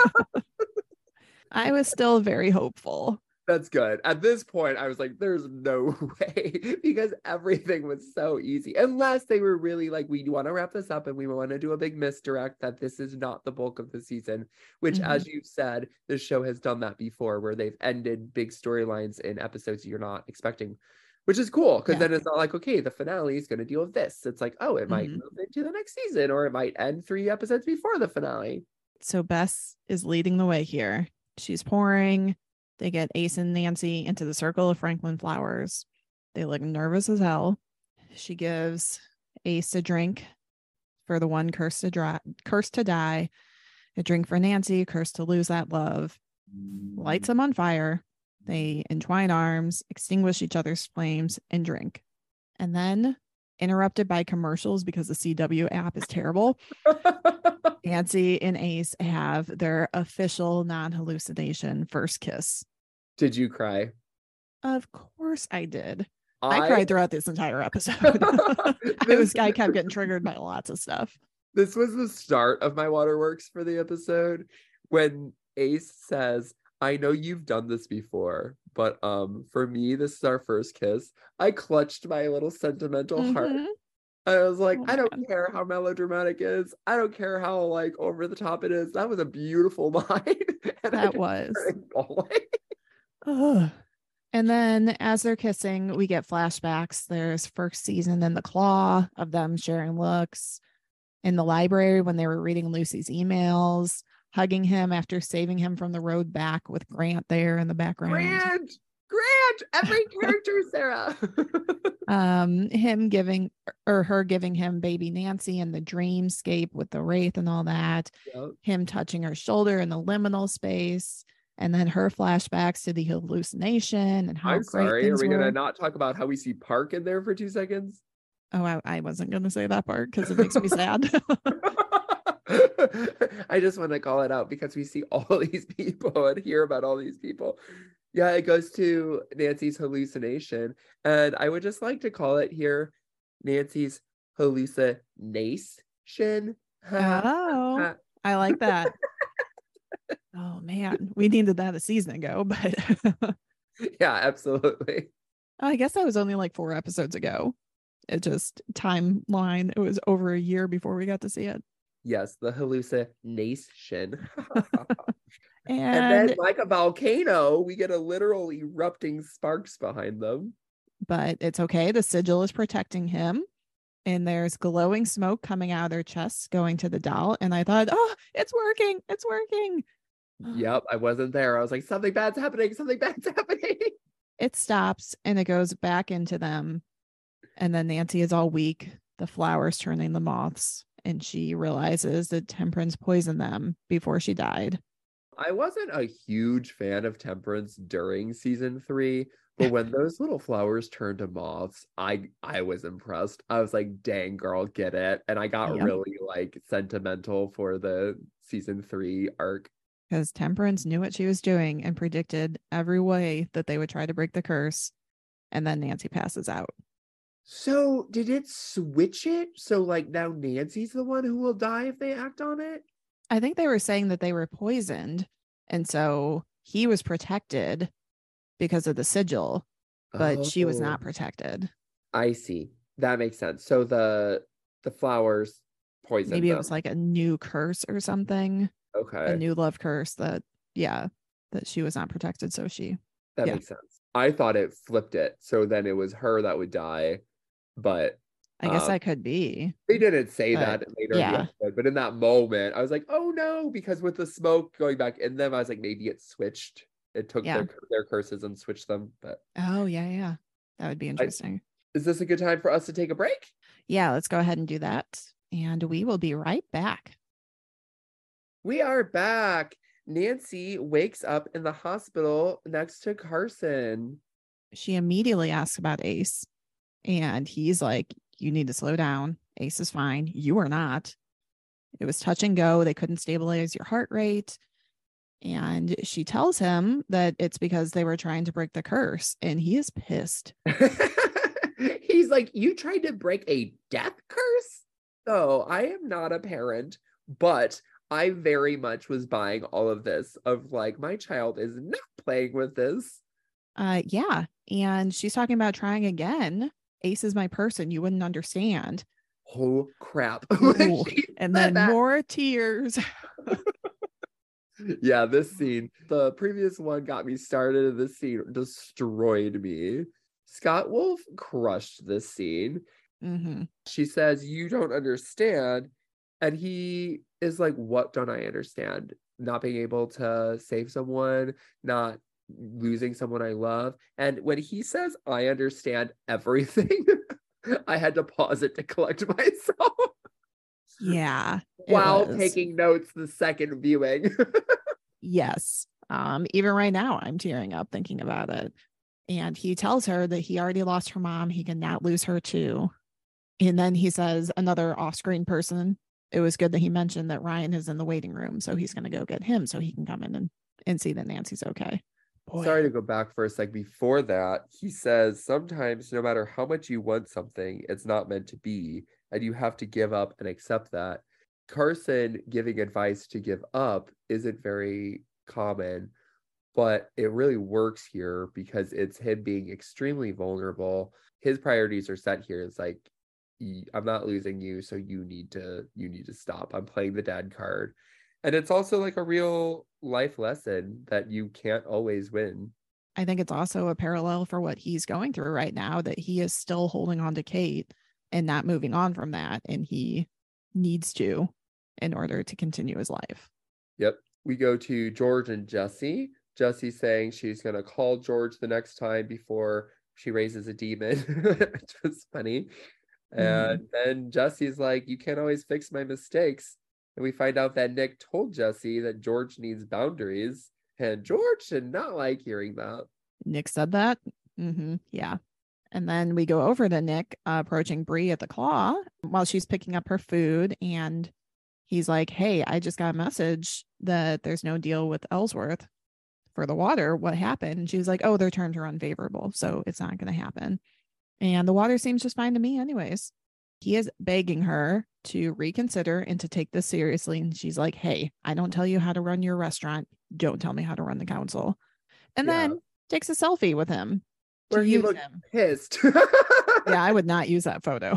I was still very hopeful. That's good. At this point, I was like, there's no way because everything was so easy. Unless they were really like, we want to wrap this up and we want to do a big misdirect that this is not the bulk of the season, which, mm-hmm. as you said, the show has done that before where they've ended big storylines in episodes you're not expecting, which is cool because yeah. then it's not like, okay, the finale is going to deal with this. It's like, oh, it might mm-hmm. move into the next season or it might end three episodes before the finale. So Bess is leading the way here. She's pouring. They get Ace and Nancy into the circle of Franklin flowers. They look nervous as hell. She gives Ace a drink for the one cursed to dry, cursed to die, a drink for Nancy, cursed to lose that love. Lights them on fire. They entwine arms, extinguish each other's flames, and drink. And then, interrupted by commercials because the C W app is terrible, Nancy and Ace have their official non-hallucination first kiss. Did you cry? Of course I did. I, I cried throughout this entire episode. I was I kept getting triggered by lots of stuff. This was the start of my waterworks for the episode when Ace says, I know you've done this before, but um for me, this is our first kiss. I clutched my little sentimental mm-hmm. heart. I was like, oh I don't God. care how melodramatic it is. I don't care how like over the top it is. That was a beautiful line. and that was. Ugh. And then as they're kissing, we get flashbacks. There's first season in The Claw of them sharing looks in the library when they were reading Lucy's emails, hugging him after saving him from the road back with Grant there in the background. Grant! Grant! Every character, Sarah. um, him giving or her giving him baby Nancy in the dreamscape with the wraith and all that. Yep. Him touching her shoulder in the liminal space. And then her flashbacks to the hallucination and how I'm great sorry, are we were. gonna not talk about how we see Park in there for two seconds? Oh, I, I wasn't gonna say that part because it makes me sad. I just want to call it out because we see all these people and hear about all these people. Yeah, it goes to Nancy's hallucination. And I would just like to call it here Nancy's hallucination. Oh, I like that. Oh man, we needed that a season ago, but yeah, absolutely. I guess that was only like four episodes ago. It just timeline. It was over a year before we got to see it. Yes, the hallucination. And, and then, like a volcano, we get a literal erupting sparks behind them. But it's okay. The sigil is protecting him. And there's glowing smoke coming out of their chests going to the doll. And I thought, oh, it's working. It's working. Yep, I wasn't there. I was like, something bad's happening. Something bad's happening. It stops and it goes back into them. And then Nancy is all weak. The flowers turning the moths. And she realizes that Temperance poisoned them before she died. I wasn't a huge fan of Temperance during season three, but when those little flowers turned to moths, I I was impressed. I was like, dang girl, get it. And I got Yep. really like sentimental for the season three arc. Because Temperance knew what she was doing and predicted every way that they would try to break the curse. And then Nancy passes out. So did it switch it? So like now Nancy's the one who will die if they act on it? I think they were saying that they were poisoned. And so he was protected because of the sigil, but oh, she was not protected. I see. That makes sense. So the the flowers poisoned Maybe them. it was like a new curse or something. Okay. A new love curse that, yeah, that she was not protected. So she, that yeah. makes sense. I thought it flipped it. So then it was her that would die. But I guess um, that could be. they didn't say but, that later yeah. in the episode. But in that moment, I was like, oh no, because with the smoke going back in them, I was like, maybe it switched. It took Yeah. their, their curses and switched them. But oh, yeah, yeah. That would be interesting. I, is this a good time for us to take a break? Yeah, let's go ahead and do that. And we will be right back. We are back. Nancy wakes up in the hospital next to Carson. She immediately asks about Ace. And he's like, you need to slow down. Ace is fine. You are not. It was touch and go. They couldn't stabilize your heart rate. And she tells him that it's because they were trying to break the curse. And he is pissed. He's like, you tried to break a death curse? So I am not a parent, but I very much was buying all of this of like, my child is not playing with this. Uh, yeah. And she's talking about trying again. Ace is my person. You wouldn't understand. Oh, crap. Ooh, and then that. more tears. Yeah, this scene, the previous one got me started. This scene destroyed me. Scott Wolf crushed this scene. Mm-hmm. She says, you don't understand. And he is like, what don't I understand? Not being able to save someone, not losing someone I love. And when he says, I understand everything, I had to pause it to collect myself. Yeah. While taking notes the second viewing. Yes. Um, even right now, I'm tearing up thinking about it. And he tells her that he already lost her mom. He cannot lose her too. And then he says, another off-screen person. It was good that he mentioned that Ryan is in the waiting room. So he's going to go get him so he can come in and, and see that Nancy's okay. Boy. Sorry to go back for a sec. Before that, he says, sometimes no matter how much you want something, it's not meant to be. And you have to give up and accept that. Carson giving advice to give up isn't very common, but it really works here because it's him being extremely vulnerable. His priorities are set here. It's like, I'm not losing you, so you need to you need to stop. I'm playing the dad card. And it's also like a real life lesson that you can't always win. I think it's also a parallel for what he's going through right now, that he is still holding on to Kate and not moving on from that. And he needs to in order to continue his life. Yep. We go to George and Jesse. Jesse saying she's going to call George the next time before she raises a demon, which was funny. And mm-hmm. then Jesse's like, you can't always fix my mistakes. And we find out that Nick told Jesse that George needs boundaries. And George did not like hearing that. Nick said that? Mm-hmm. Yeah. And then we go over to Nick uh, approaching Bree at the Claw while she's picking up her food. And he's like, hey, I just got a message that there's no deal with Ellsworth for the water. What happened? And she was like, oh, their terms are unfavorable, so it's not going to happen. And the water seems just fine to me anyways. He is begging her to reconsider and to take this seriously. And she's like, hey, I don't tell you how to run your restaurant. Don't tell me how to run the council. And yeah. then takes a selfie with him. where he use looked him. pissed. Yeah, I would not use that photo.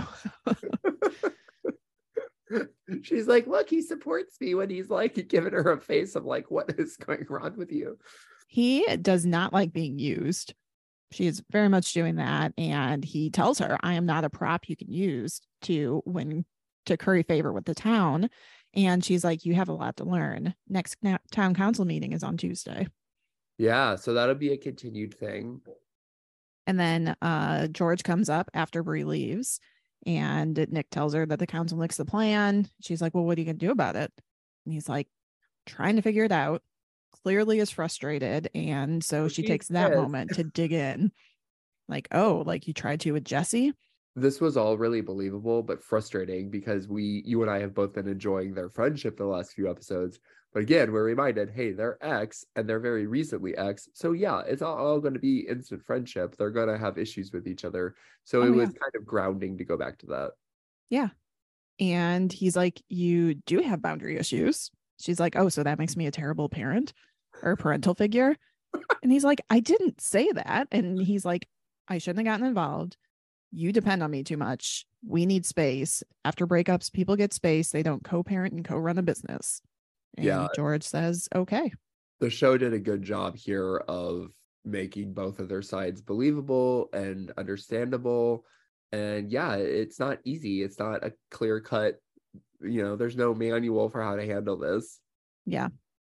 She's like, look, he supports me, when he's like giving her a face of like, what is going on with you? He does not like being used. She is very much doing that. And he tells her, I am not a prop you can use to win, to curry favor with the town. And she's like, you have a lot to learn. Next na- town council meeting is on Tuesday. Yeah, so that'll be a continued thing. And then uh, George comes up after Bree leaves, and Nick tells her that the council nicks the plan. She's like, well, what are you going to do about it? And he's like, trying to figure it out. Clearly is frustrated. And so she He takes that says- moment to dig in. Like, oh, like you tried to with Jesse? This was all really believable, but frustrating, because we, you and I have both been enjoying their friendship the last few episodes. But again, we're reminded, hey, they're ex, and they're very recently ex. So yeah, it's not all going to be instant friendship. They're going to have issues with each other. So Oh, it was yeah. kind of grounding to go back to that. Yeah. And he's like, you do have boundary issues. She's like, oh, so that makes me a terrible parent or parental figure. And he's like, I didn't say that. And he's like, I shouldn't have gotten involved. You depend on me too much. We need space. After breakups, people get space. They don't co-parent and co-run a business. And Yeah. George says, okay. The show did a good job here of making both of their sides believable and understandable. And yeah, it's not easy. It's not a clear cut, you know, there's no manual for how to handle this. Yeah.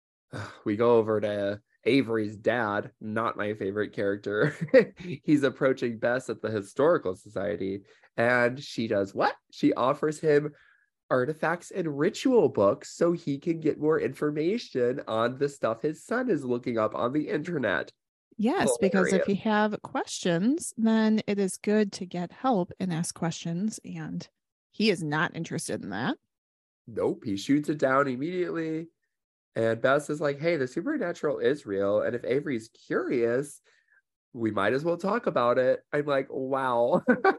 We go over to Avery's dad, not my favorite character. He's approaching Bess at the Historical Society, and she does what? She offers him artifacts and ritual books so he can get more information on the stuff his son is looking up on the internet. Yes, Hilarious. because if you have questions, then it is good to get help and ask questions. And he is not interested in that. Nope, he shoots it down immediately. And Bess is like, hey, the supernatural is real. And if Avery's curious, we might as well talk about it. I'm like, wow.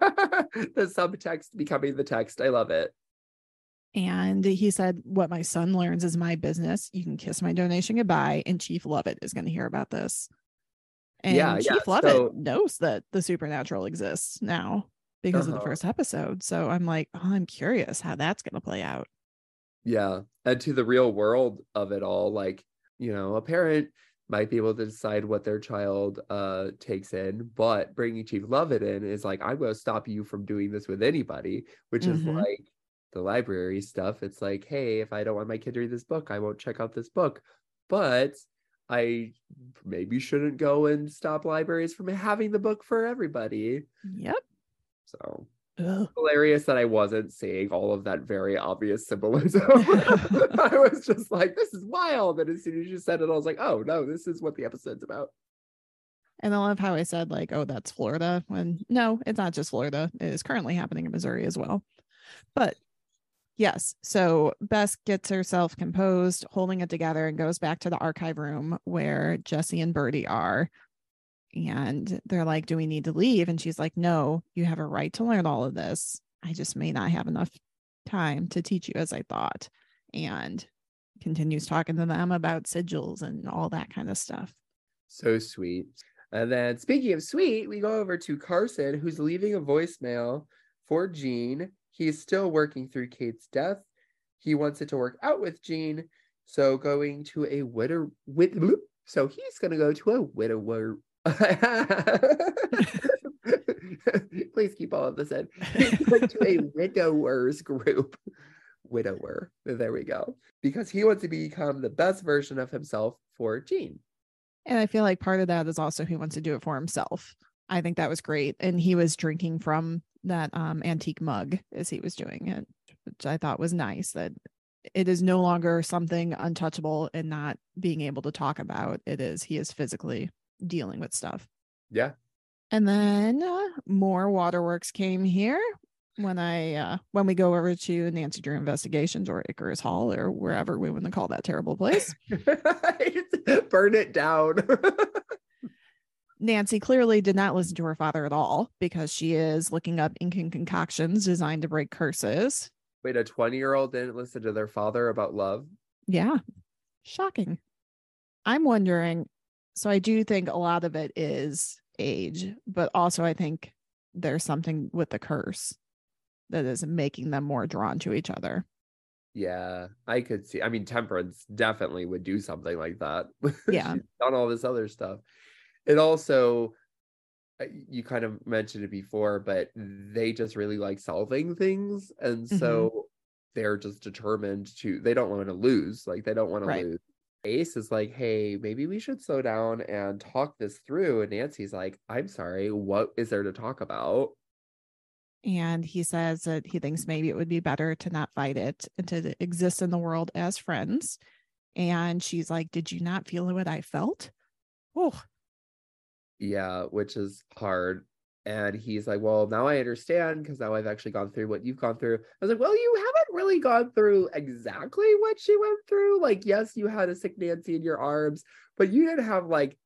The subtext becoming the text. I love it. And he said, what my son learns is my business. You can kiss my donation goodbye. And Chief Lovett is going to hear about this. And Yeah, Chief yeah, Lovett so- knows that the supernatural exists now because of Uh-huh. the first episode. So I'm like, oh, I'm curious how that's going to play out. Yeah. And to the real world of it all, like, you know, a parent might be able to decide what their child uh takes in, but bringing Chief Lovett in is like, I'm going to stop you from doing this with anybody, which is Mhm. like the library stuff. It's like, hey, if I don't want my kid to read this book, I won't check out this book. But I maybe shouldn't go and stop libraries from having the book for everybody. Yep. So Ugh. hilarious that I wasn't seeing all of that very obvious symbolism. I was just like, this is wild. And as soon as you said it, I was like, oh no, this is what the episode's about. And I love how I said, like, oh, that's Florida. When no, it's not just Florida. It is currently happening in Missouri as well. But yes, so Bess gets herself composed, holding it together, and goes back to the archive room where Jesse and Birdie are. And they're like, do we need to leave? And she's like, no, you have a right to learn all of this. I just may not have enough time to teach you as I thought. And continues talking to them about sigils and all that kind of stuff. So sweet. And then speaking of sweet, we go over to Carson, who's leaving a voicemail for Jean. He's still working through Kate's death. He wants it to work out with Jean. So going to a widow with so he's gonna go to a widower. Please keep all of this in. He's going to a widowers group. Widower. There we go. Because he wants to become the best version of himself for Jean. And I feel like part of that is also he wants to do it for himself. I think that was great. And he was drinking from that um, antique mug as he was doing it, which I thought was nice, that it is no longer something untouchable and not being able to talk about. It is, he is physically dealing with stuff. Yeah. And then uh, more waterworks came here when I uh, when we go over to Nancy Drew Investigations or Icarus Hall or wherever we want to call that terrible place. Burn it down. Nancy clearly did not listen to her father at all because she is looking up Incan concoctions designed to break curses. Wait, a twenty-year-old didn't listen to their father about love? Yeah. Shocking. I'm wondering, so I do think a lot of it is age, but also I think there's something with the curse that is making them more drawn to each other. Yeah, I could see. I mean, Temperance definitely would do something like that. Yeah. She's done all this other stuff. It also, you kind of mentioned it before, but they just really like solving things. And so mm-hmm. they're just determined to, they don't want to lose. Like, they don't want right. to lose. Ace is like, hey, maybe we should slow down and talk this through. And Nancy's like, I'm sorry, what is there to talk about? And he says that he thinks maybe it would be better to not fight it and to exist in the world as friends. And she's like, did you not feel what I felt? Oh, yeah, which is hard. And he's like, well, now I understand because now I've actually gone through what you've gone through. I was like, well, you haven't really gone through exactly what she went through. Like, yes, you had a sick Nancy in your arms, but you didn't have like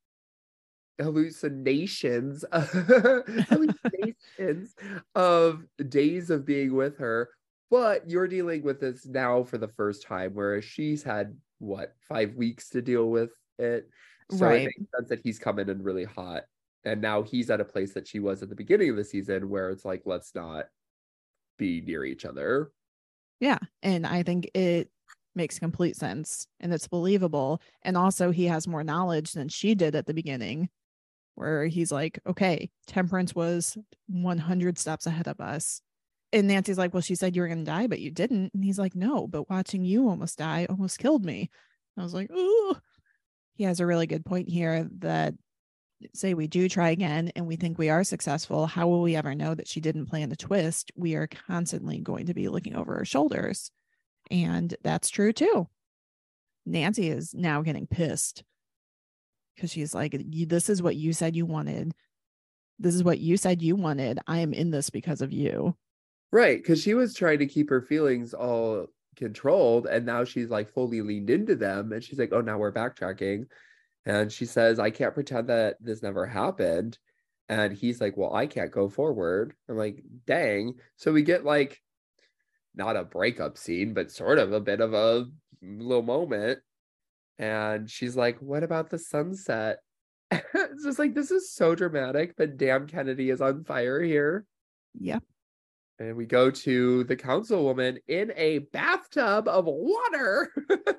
hallucinations, hallucinations of days of being with her. But you're dealing with this now for the first time, whereas she's had, what, five weeks to deal with it. So right. It makes sense that he's coming in really hot. And now he's at a place that she was at the beginning of the season where it's like, let's not be near each other. Yeah. And I think it makes complete sense and it's believable. And also he has more knowledge than she did at the beginning, where he's like, okay, Temperance was one hundred steps ahead of us. And Nancy's like, well, she said you were going to die, but you didn't. And he's like, no, but watching you almost die almost killed me. I was like, ooh. He has a really good point here that say we do try again and we think we are successful, how will we ever know that she didn't plan the twist? We are constantly going to be looking over our shoulders. And that's true too. Nancy is now getting pissed because she's like, this is what you said you wanted. This is what you said you wanted. I am in this because of you. Right. Because she was trying to keep her feelings all controlled. And now she's like fully leaned into them. And she's like, oh, now we're backtracking. And she says, I can't pretend that this never happened. And he's like, well, I can't go forward. I'm like, dang. So we get like, not a breakup scene, but sort of a bit of a little moment. And she's like, what about the sunset? It's just like, this is so dramatic, but damn, Kennedy is on fire here. Yep. And we go to the councilwoman in a bathtub of water,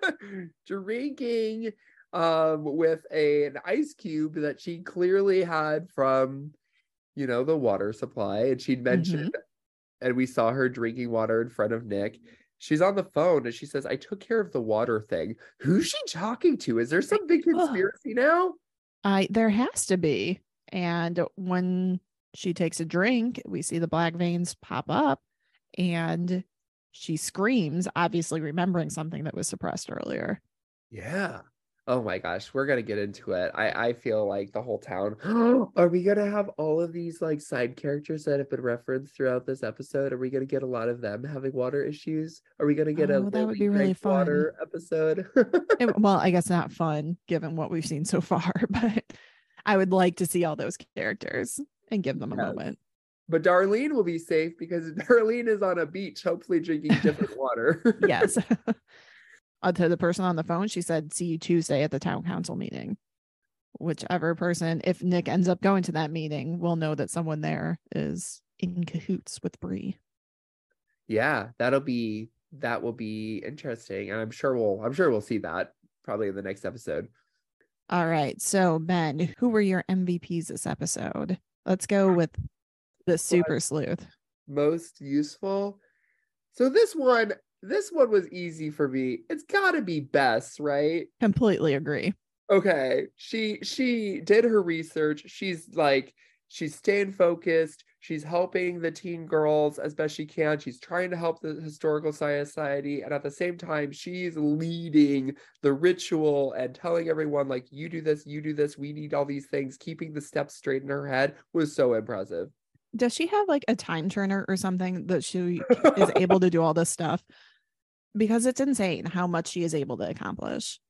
drinking um, with a, an ice cube that she clearly had from, you know, the water supply. And she'd mentioned, mm-hmm. and we saw her drinking water in front of Nick. She's on the phone and she says, I took care of the water thing. Who's she talking to? Is there some big conspiracy now? I there has to be. And when she takes a drink, we see the black veins pop up and she screams, obviously remembering something that was suppressed earlier. Yeah. Oh my gosh, we're gonna get into it. I I feel like the whole town. Are we gonna have all of these like side characters that have been referenced throughout this episode? Are we gonna get a lot of them having water issues? Are we gonna get oh, a that would be really fun water episode? it, well, I guess not fun given what we've seen so far, but I would like to see all those characters and give them a yes. moment. But Darlene will be safe because Darlene is on a beach, hopefully drinking different water. Yes. Uh, to the person on the phone, she said, see you Tuesday at the town council meeting. Whichever person, if Nick ends up going to that meeting, will know that someone there is in cahoots with Bree. Yeah, that'll be, that will be interesting. And I'm sure we'll, I'm sure we'll see that probably in the next episode. All right. So Ben, who were your M V Ps this episode? Let's go with the super sleuth. Most useful. So this one, This one was easy for me. It's got to be Bess, right? Completely agree. Okay. She she did her research. She's like, she's staying focused. She's helping the teen girls as best she can. She's trying to help the Historical Society. And at the same time, she's leading the ritual and telling everyone, like, you do this, you do this. We need all these things. Keeping the steps straight in her head was so impressive. Does she have like a time turner or something that she is able to do all this stuff? Because it's insane how much she is able to accomplish.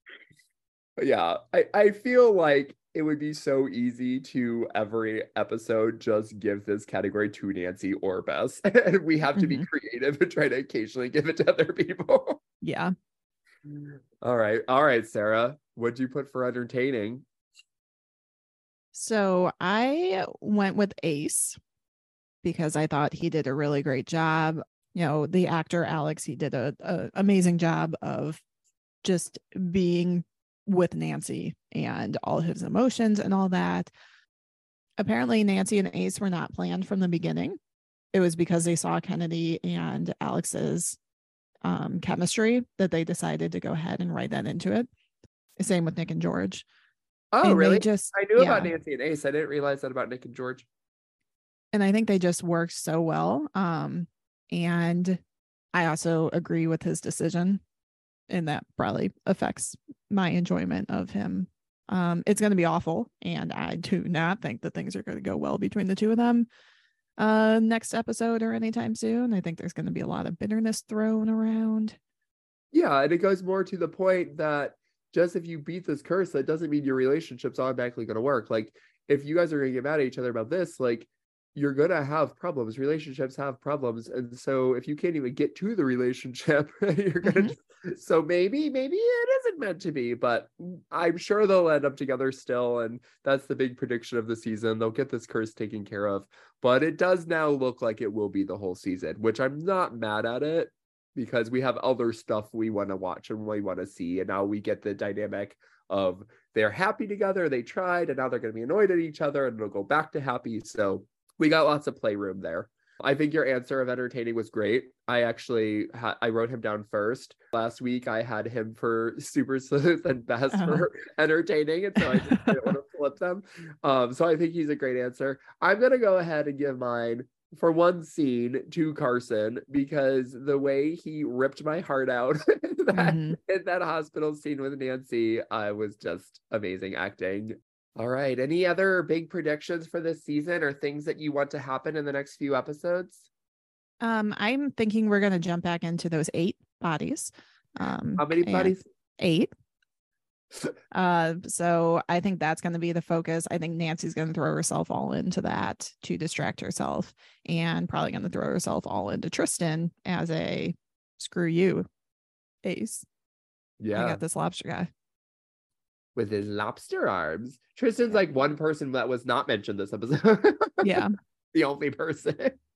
Yeah, I, I feel like it would be so easy to every episode just give this category to Nancy or Bess. And we have to mm-hmm. be creative and try to occasionally give it to other people. Yeah. All right. All right, Sarah. What'd you put for entertaining? So I went with Ace because I thought he did a really great job. You know, the actor Alex, he did a, a amazing job of just being with Nancy and all his emotions and all that. Apparently, Nancy and Ace were not planned from the beginning. It was because they saw Kennedy and Alex's um, chemistry that they decided to go ahead and write that into it. Same with Nick and George. Oh, and really? Just I knew yeah. about Nancy and Ace. I didn't realize that about Nick and George. And I think they just worked so well. Um, and I also agree with his decision, and that probably affects my enjoyment of him. Um, it's going to be awful, and I do not think that things are going to go well between the two of them uh, next episode or anytime soon. I think there's going to be a lot of bitterness thrown around. Yeah, and it goes more to the point that just if you beat this curse, that doesn't mean your relationship's automatically going to work. Like, if you guys are going to get mad at each other about this, like, you're going to have problems. Relationships have problems. And so if you can't even get to the relationship, you're going to, mm-hmm. so maybe, maybe it isn't meant to be, but I'm sure they'll end up together still. And that's the big prediction of the season. They'll get this curse taken care of, but it does now look like it will be the whole season, which I'm not mad at it because we have other stuff we want to watch and we want to see. And now we get the dynamic of they're happy together. They tried, and now they're going to be annoyed at each other, and it'll go back to happy. So we got lots of playroom there. I think your answer of entertaining was great. I actually, ha- I wrote him down first. Last week, I had him for Super Sleuth and Best uh-huh. for entertaining. And so I just didn't want to flip them. Um, so I think he's a great answer. I'm going to go ahead and give mine for one scene to Carson, because the way he ripped my heart out in, that, mm-hmm. in that hospital scene with Nancy, uh, was just amazing acting. All right. Any other big predictions for this season or things that you want to happen in the next few episodes? Um, I'm thinking we're going to jump back into those eight bodies. Um, How many bodies? Eight. uh, so I think that's going to be the focus. I think Nancy's going to throw herself all into that to distract herself, and probably going to throw herself all into Tristan as a screw you, Ace. Yeah. I got this lobster guy. With his lobster arms. Tristan's like one person that was not mentioned this episode. Yeah. The only person.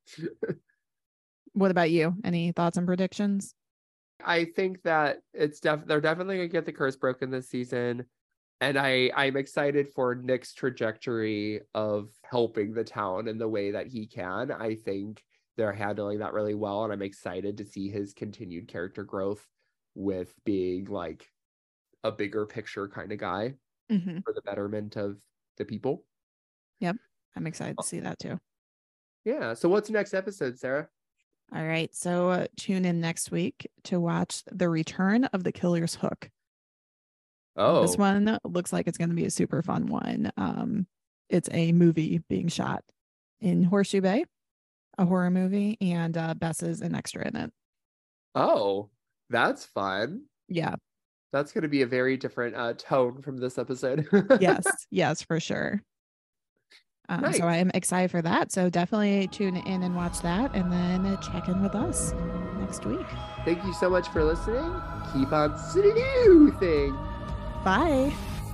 What about you? Any thoughts and predictions? I think that it's def- they're definitely going to get the curse broken this season. And I, I'm excited for Nick's trajectory of helping the town in the way that he can. I think they're handling that really well. And I'm excited to see his continued character growth with being like a bigger picture kind of guy mm-hmm. for the betterment of the people. Yep. I'm excited to see that too. Yeah. So what's next episode, Sarah? All right. So uh, tune in next week to watch The Return of the Killer's Hook. Oh, this one looks like it's going to be a super fun one. Um, it's a movie being shot in Horseshoe Bay, a horror movie, and uh, Bess is an extra in it. Oh, that's fun. Yeah. That's going to be a very different uh, tone from this episode. Yes, yes, for sure. Um, nice. So I am excited for that. So definitely tune in and watch that, and then uh, check in with us next week. Thank you so much for listening. Keep on sleuthing. Bye.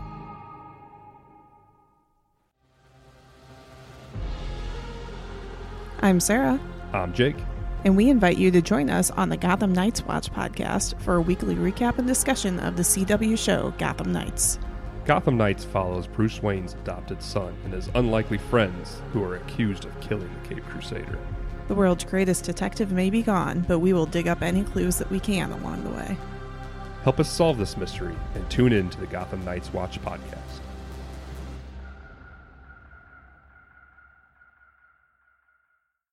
I'm Sarah. I'm Jake. And we invite you to join us on the Gotham Knights Watch podcast for a weekly recap and discussion of the C W show Gotham Knights. Gotham Knights follows Bruce Wayne's adopted son and his unlikely friends who are accused of killing the Caped Crusader. The world's greatest detective may be gone, but we will dig up any clues that we can along the way. Help us solve this mystery and tune in to the Gotham Knights Watch podcast.